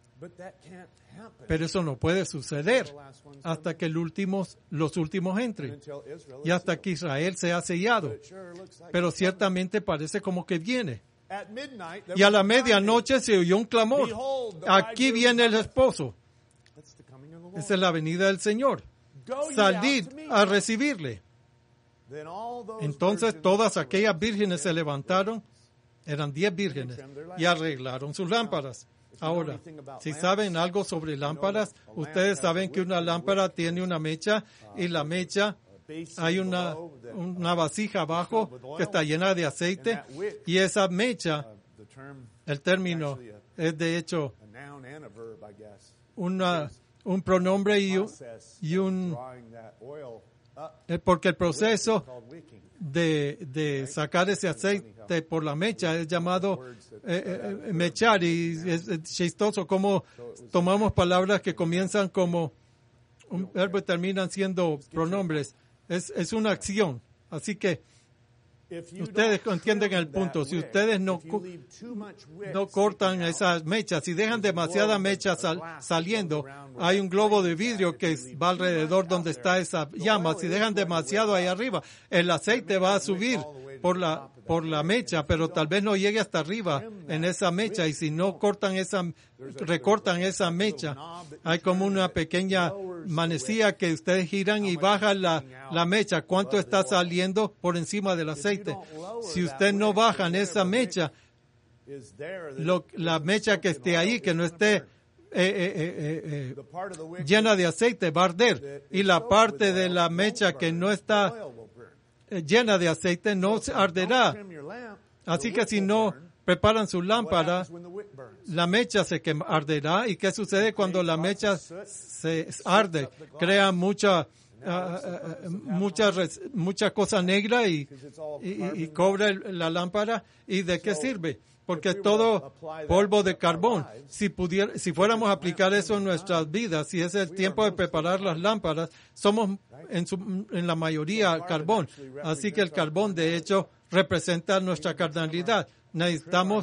Pero eso no puede suceder hasta que el últimos, los últimos entren y hasta que Israel sea sellado. Pero ciertamente parece como que viene. Y a la medianoche se oyó un clamor. Aquí viene el esposo. Esa es la venida del Señor. Salid a recibirle. Entonces todas aquellas vírgenes se levantaron, eran diez vírgenes, y arreglaron sus lámparas. Ahora, si saben algo sobre lámparas, ustedes saben que una lámpara tiene una mecha y la mecha, hay una, una vasija abajo que está llena de aceite y esa mecha, el término es de hecho una, un pronombre y un, y un porque el proceso de, de sacar ese aceite por la mecha es llamado eh, eh, mechar, y es, es chistoso como tomamos palabras que comienzan como un verbo y terminan siendo pronombres. Es, es una acción. Así que ustedes entienden el punto. Si ustedes no, no cortan esas mechas, si dejan demasiadas mechas sal, saliendo, hay un globo de vidrio que va alrededor donde está esa llama. Si dejan demasiado ahí arriba, el aceite va a subir por la por la mecha, pero tal vez no llegue hasta arriba en esa mecha. Y si no cortan esa, recortan esa mecha, hay como una pequeña manecilla que ustedes giran y bajan la, la mecha. ¿Cuánto está saliendo por encima del aceite? Si usted no bajan esa mecha, lo, la mecha que esté ahí, que no esté eh, eh, eh, eh, llena de aceite, va a arder. Y la parte de la mecha que no está llena de aceite no se arderá. Así que si no preparan su lámpara, la mecha se quema, arderá. ¿Y qué sucede cuando la mecha se arde? Crea mucha uh, uh, mucha, mucha cosa negra y, y, y cobre la lámpara. ¿Y de qué sirve? Porque es todo polvo de carbón. Si pudiera, si fuéramos a aplicar eso en nuestras vidas, si es el tiempo de preparar las lámparas, somos en, su, en la mayoría carbón. Así que el carbón, de hecho, representa nuestra carnalidad. Necesitamos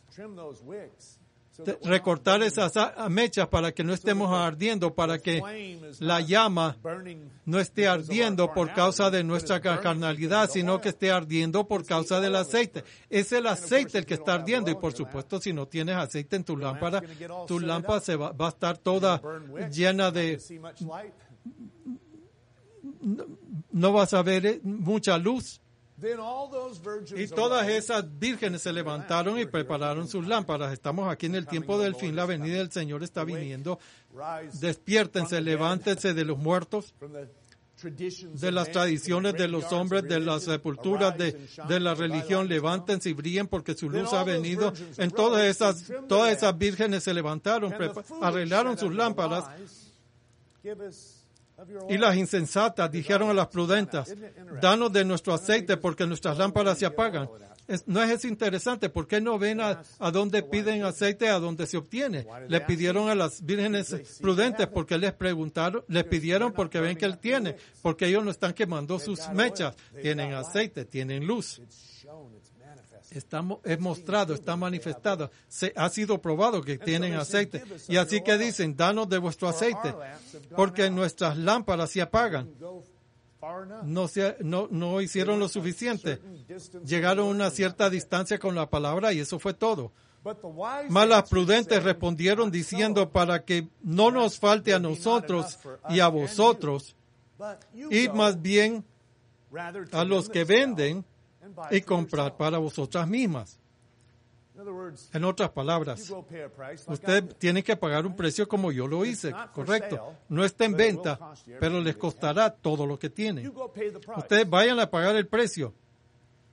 recortar esas mechas para que no estemos ardiendo, para que la llama no esté ardiendo por causa de nuestra carnalidad, sino que esté ardiendo por causa del aceite. Es el aceite el que está ardiendo, y por supuesto, si no tienes aceite en tu lámpara, tu lámpara se va, va a estar toda llena de... No, no vas a ver mucha luz. Y todas esas vírgenes se levantaron y prepararon sus lámparas. Estamos aquí en el tiempo del fin. La venida del Señor está viniendo. Despiértense, levántense de los muertos, de las tradiciones de los hombres, de las sepulturas, de, de la religión. Levántense y brillen, porque su luz ha venido. En todas esas, todas esas vírgenes se levantaron, arreglaron sus lámparas. Y las insensatas dijeron a las prudentes: danos de nuestro aceite, porque nuestras lámparas se apagan. Es, ¿No es eso interesante? ¿Por qué no ven a, a dónde piden aceite, a dónde se obtiene? Le pidieron a las vírgenes prudentes porque les preguntaron, les pidieron porque ven que él tiene, porque ellos no están quemando sus mechas. Tienen aceite, tienen luz. Está, es mostrado, está manifestado, se, ha sido probado que tienen aceite. Y así que dicen: danos de vuestro aceite, porque nuestras lámparas se apagan. No, se, no, no hicieron lo suficiente. Llegaron a una cierta distancia con la palabra y eso fue todo. Mas las prudentes respondieron diciendo: para que no nos falte a nosotros y a vosotros, id más bien a los que venden y comprar para vosotras mismas. En otras palabras, usted tiene que pagar un precio como yo lo hice, correcto. No está en venta, pero les costará todo lo que tienen. Ustedes vayan a pagar el precio.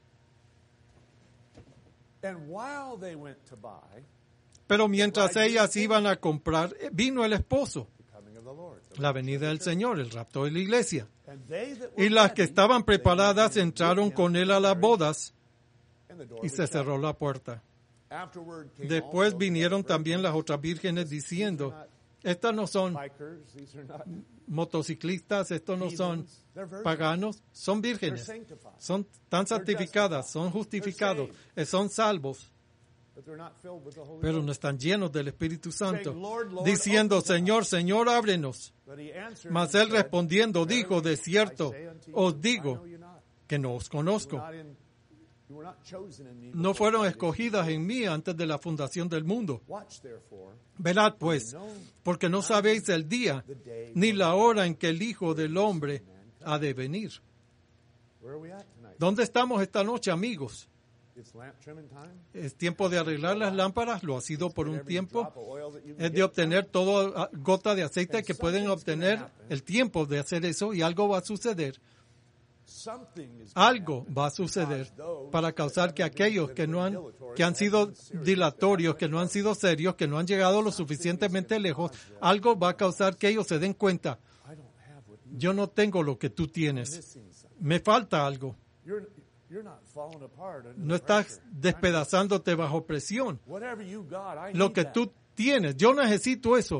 Pero mientras ellas iban a comprar, vino el esposo, la venida del Señor, el rapto de la iglesia. Y las que estaban preparadas entraron con él a las bodas y se cerró la puerta. Después vinieron también las otras vírgenes diciendo, estas no son motociclistas, estos no son paganos, son vírgenes, son tan santificadas, son justificados, son salvos, pero no están llenos del Espíritu Santo, diciendo, Señor, Señor, ábrenos. Mas él respondiendo dijo, de cierto, os digo que no os conozco. No fueron escogidas en mí antes de la fundación del mundo. Velad pues, porque no sabéis el día ni la hora en que el Hijo del Hombre ha de venir. ¿Dónde estamos esta noche, amigos? ¿Es tiempo de arreglar las lámparas? ¿Lo ha sido por un tiempo? ¿Es de obtener toda gota de aceite que pueden obtener? El tiempo de hacer eso y algo va a suceder. Algo va a suceder para causar que aquellos que no han, que han sido dilatorios, que no han sido serios, que no han llegado lo suficientemente lejos, algo va a causar que ellos se den cuenta. Yo no tengo lo que tú tienes. Me falta algo. No estás despedazándote bajo presión. Lo que tú tienes, yo necesito eso.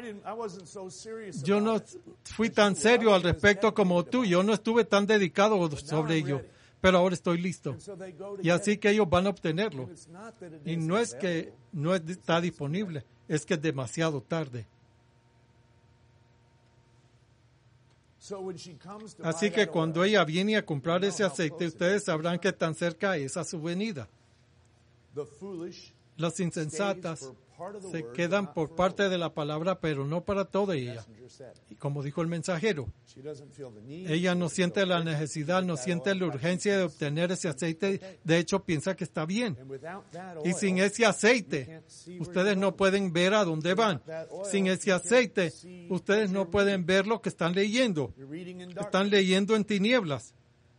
Yo no fui tan serio al respecto como tú. Yo no estuve tan dedicado sobre ello. Pero ahora estoy listo. Y así que ellos van a obtenerlo. Y no es que no está disponible, es que es demasiado tarde. Así que cuando ella viene a comprar ese aceite, ustedes sabrán que tan cerca es a su venida. Las insensatas se quedan por parte de la palabra, pero no para toda ella. Y como dijo el mensajero, ella no siente la necesidad, no siente la urgencia de obtener ese aceite. De hecho, piensa que está bien. Y sin ese aceite, ustedes no pueden ver a dónde van. Sin ese aceite, ustedes no pueden ver lo que están leyendo. Están leyendo en tinieblas.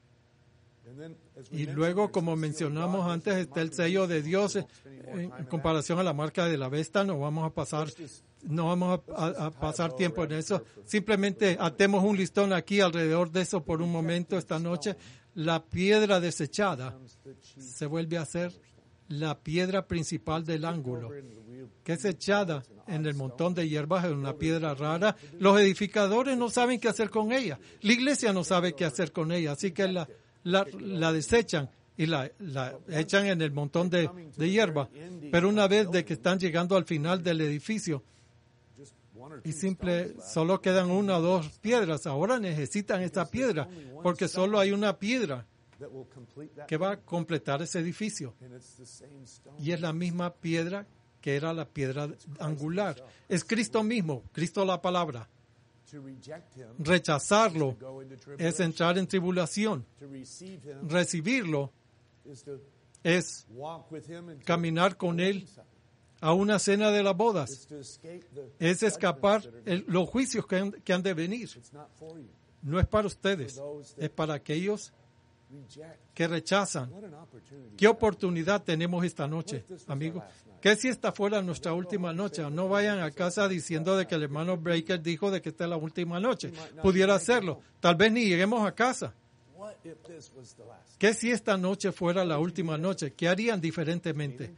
Y luego, como mencionamos antes, está el sello de Dios en comparación a la marca de la bestia. No vamos a pasar, no vamos a, a, a pasar tiempo en eso. Simplemente atemos un listón aquí alrededor de eso por un momento esta noche. La piedra desechada se vuelve a ser la piedra principal del ángulo, que es echada en el montón de hierbas, en una piedra rara. Los edificadores no saben qué hacer con ella. La iglesia no sabe qué hacer con ella, así que la La, la desechan y la, la echan en el montón de, de hierba. Pero una vez de que están llegando al final del edificio y simple, solo quedan una o dos piedras, ahora necesitan esta piedra porque solo hay una piedra que va a completar ese edificio. Y es la misma piedra que era la piedra angular. Es Cristo mismo, Cristo la palabra. Rechazarlo es entrar en tribulación. Recibirlo es caminar con Él a una cena de las bodas. Es escapar el, los juicios que han, que han de venir. No es para ustedes, es para aquellos que rechazan. ¿Qué oportunidad tenemos esta noche, amigos? ¿Qué si esta fuera nuestra última noche? No vayan a casa diciendo de que el hermano Breaker dijo de que esta es la última noche. Pudiera hacerlo. Tal vez ni lleguemos a casa. ¿Qué si esta noche fuera la última noche? ¿Qué harían diferentemente?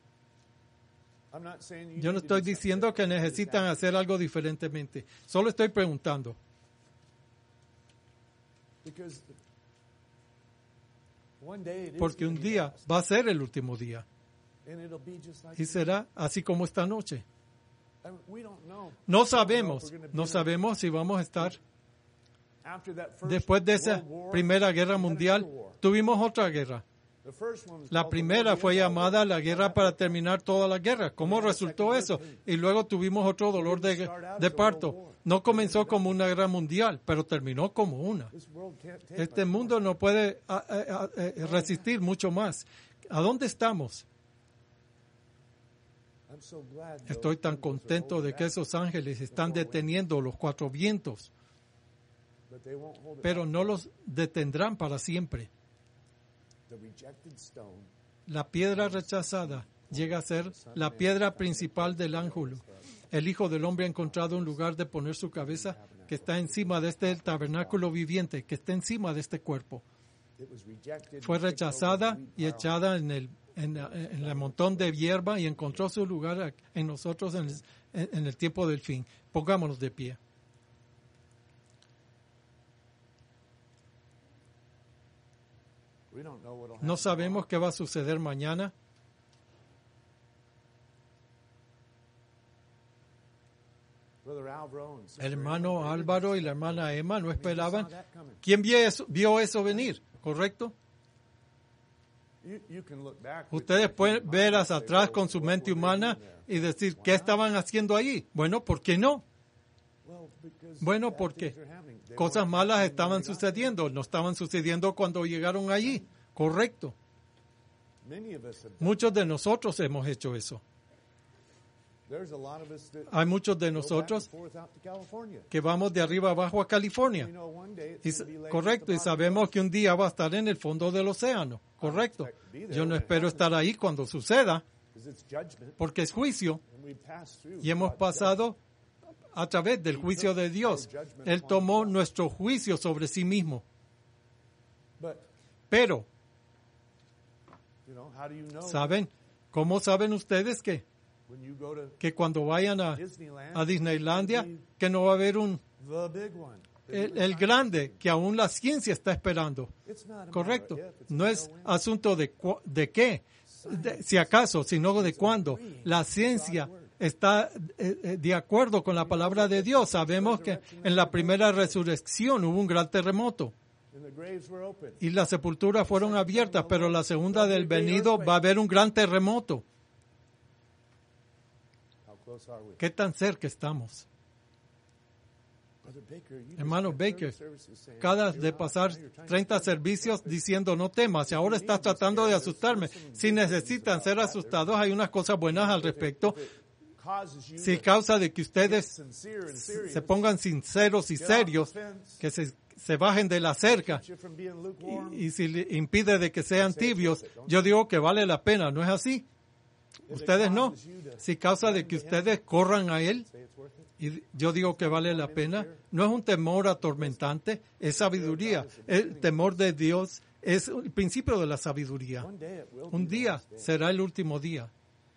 Yo no estoy diciendo que necesitan hacer algo diferentemente. Solo estoy preguntando. Porque un día va a ser el último día. Y será así como esta noche. No sabemos, no sabemos si vamos a estar. Después de esa primera guerra mundial, tuvimos otra guerra. La primera fue llamada la guerra para terminar toda la guerra. ¿Cómo resultó eso? Y luego tuvimos otro dolor de, de parto. No comenzó como una guerra mundial, pero terminó como una. Este mundo no puede a, a, a, resistir mucho más. ¿A dónde estamos? Estoy tan contento de que esos ángeles están deteniendo los cuatro vientos, pero no los detendrán para siempre. La piedra rechazada llega a ser la piedra principal del ángulo. El Hijo del Hombre ha encontrado un lugar de poner su cabeza que está encima de este tabernáculo viviente, que está encima de este cuerpo. Fue rechazada y echada en el, en, en el montón de hierba y encontró su lugar en nosotros en el, en el tiempo del fin. Pongámonos de pie. No sabemos qué va a suceder mañana. El hermano Álvaro y la hermana Emma no esperaban. ¿Quién vio eso, vio eso venir? ¿Correcto? Ustedes pueden ver hacia atrás con su mente humana y decir, ¿qué estaban haciendo allí? Bueno, ¿por qué no? Bueno, porque cosas malas estaban sucediendo. No estaban sucediendo cuando llegaron allí. Correcto. Muchos de nosotros hemos hecho eso. Hay muchos de nosotros que vamos de arriba abajo a California. Y, correcto, y sabemos que un día va a estar en el fondo del océano. Correcto. Yo no espero estar ahí cuando suceda, porque es juicio. Y hemos pasado a través del juicio de Dios. Él tomó nuestro juicio sobre sí mismo. Pero, ¿saben? ¿Cómo saben ustedes que? Que cuando vayan a, a Disneylandia, que no va a haber un el, el grande que aún la ciencia está esperando. Correcto. No es asunto de, de qué, de, si acaso, sino de cuándo. La ciencia está eh, de acuerdo con la palabra de Dios. Sabemos que en la primera resurrección hubo un gran terremoto y las sepulturas fueron abiertas, pero la segunda del venido va a haber un gran terremoto. ¿Qué tan cerca estamos? Hermano Baker, cada de pasar treinta servicios diciendo no temas, y ahora estás tratando de asustarme. Si necesitan ser asustados, hay unas cosas buenas al respecto. Si causa de que ustedes se pongan sinceros y serios, que se, se bajen de la cerca, y, y si le impide de que sean tibios, yo digo que vale la pena, ¿no es así? Ustedes no. Si causa de que ustedes corran a Él, y yo digo que vale la pena, no es un temor atormentante, es sabiduría. El temor de Dios es el principio de la sabiduría. Un día será el último día.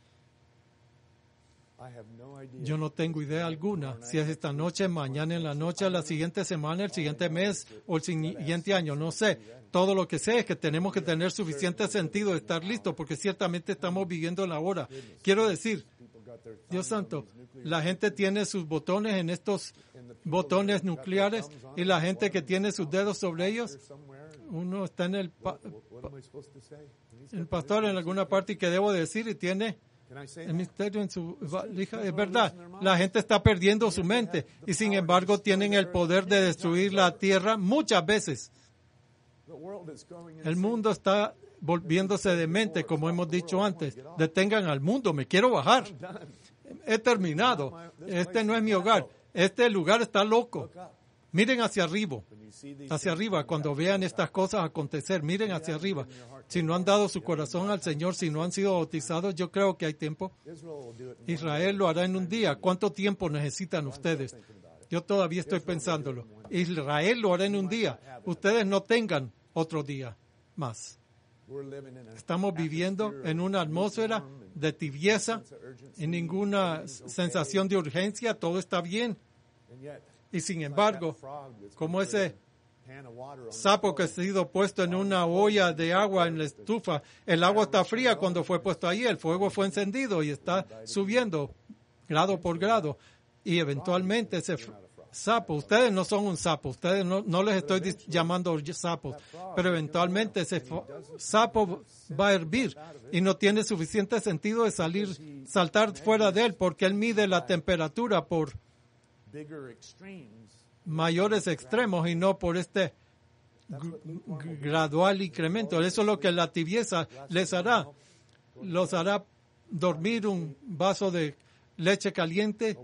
Yo no tengo idea alguna si es esta noche, mañana en la noche, la siguiente semana, el siguiente mes o el siguiente año, no sé. Todo lo que sé es que tenemos que tener suficiente sentido de estar listos porque ciertamente estamos viviendo la hora. Quiero decir, Dios santo, la gente tiene sus botones en estos botones nucleares y la gente que tiene sus dedos sobre ellos, uno está en el, pa, pa, el pastor en alguna parte y que debo decir y tiene el misterio en su valija. Es verdad, la gente está perdiendo su mente y sin embargo tienen el poder de destruir la tierra muchas veces. El mundo está volviéndose demente, como hemos dicho antes. Detengan al mundo, me quiero bajar. He terminado. Este no es mi hogar. Este lugar está loco. Miren hacia arriba. Hacia arriba, cuando vean estas cosas acontecer, miren hacia arriba. Si no han dado su corazón al Señor, si no han sido bautizados, yo creo que hay tiempo. Israel lo hará en un día. ¿Cuánto tiempo necesitan ustedes? Yo todavía estoy pensándolo. Israel lo hará en un día. Ustedes no tengan otro día más. Estamos viviendo en una atmósfera de tibieza y ninguna sensación de urgencia. Todo está bien. Y sin embargo, como ese sapo que ha sido puesto en una olla de agua en la estufa, el agua está fría cuando fue puesto ahí, el fuego fue encendido y está subiendo grado por grado. Y eventualmente ese sapo, ustedes no son un sapo, ustedes no, no les estoy llamando sapos, pero eventualmente ese sapo va a hervir y no tiene suficiente sentido de salir, saltar fuera de él porque él mide la temperatura por mayores extremos y no por este g- gradual incremento. Eso es lo que la tibieza les hará. Los hará dormir un vaso de leche caliente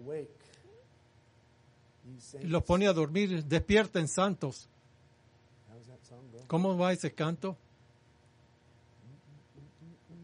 y los pone a dormir. Despierten, santos. ¿Cómo va ese canto?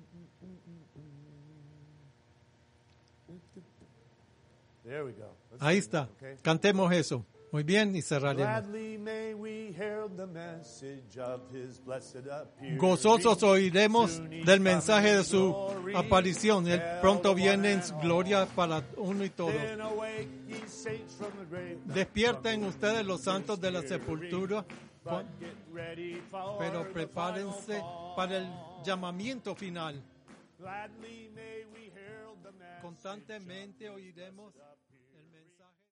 Ahí está. Cantemos eso. Muy bien, y cerraremos. Gladly may we herald the message of his blessed appearing. Gozosos oiremos del mensaje de su aparición. Él pronto viene en gloria para uno y todo. Then awake, ye saints from the grave. Despierten ustedes los santos de la sepultura, But get ready for pero the prepárense final call. para el llamamiento final. Gladly may we herald the message Constantemente oiremos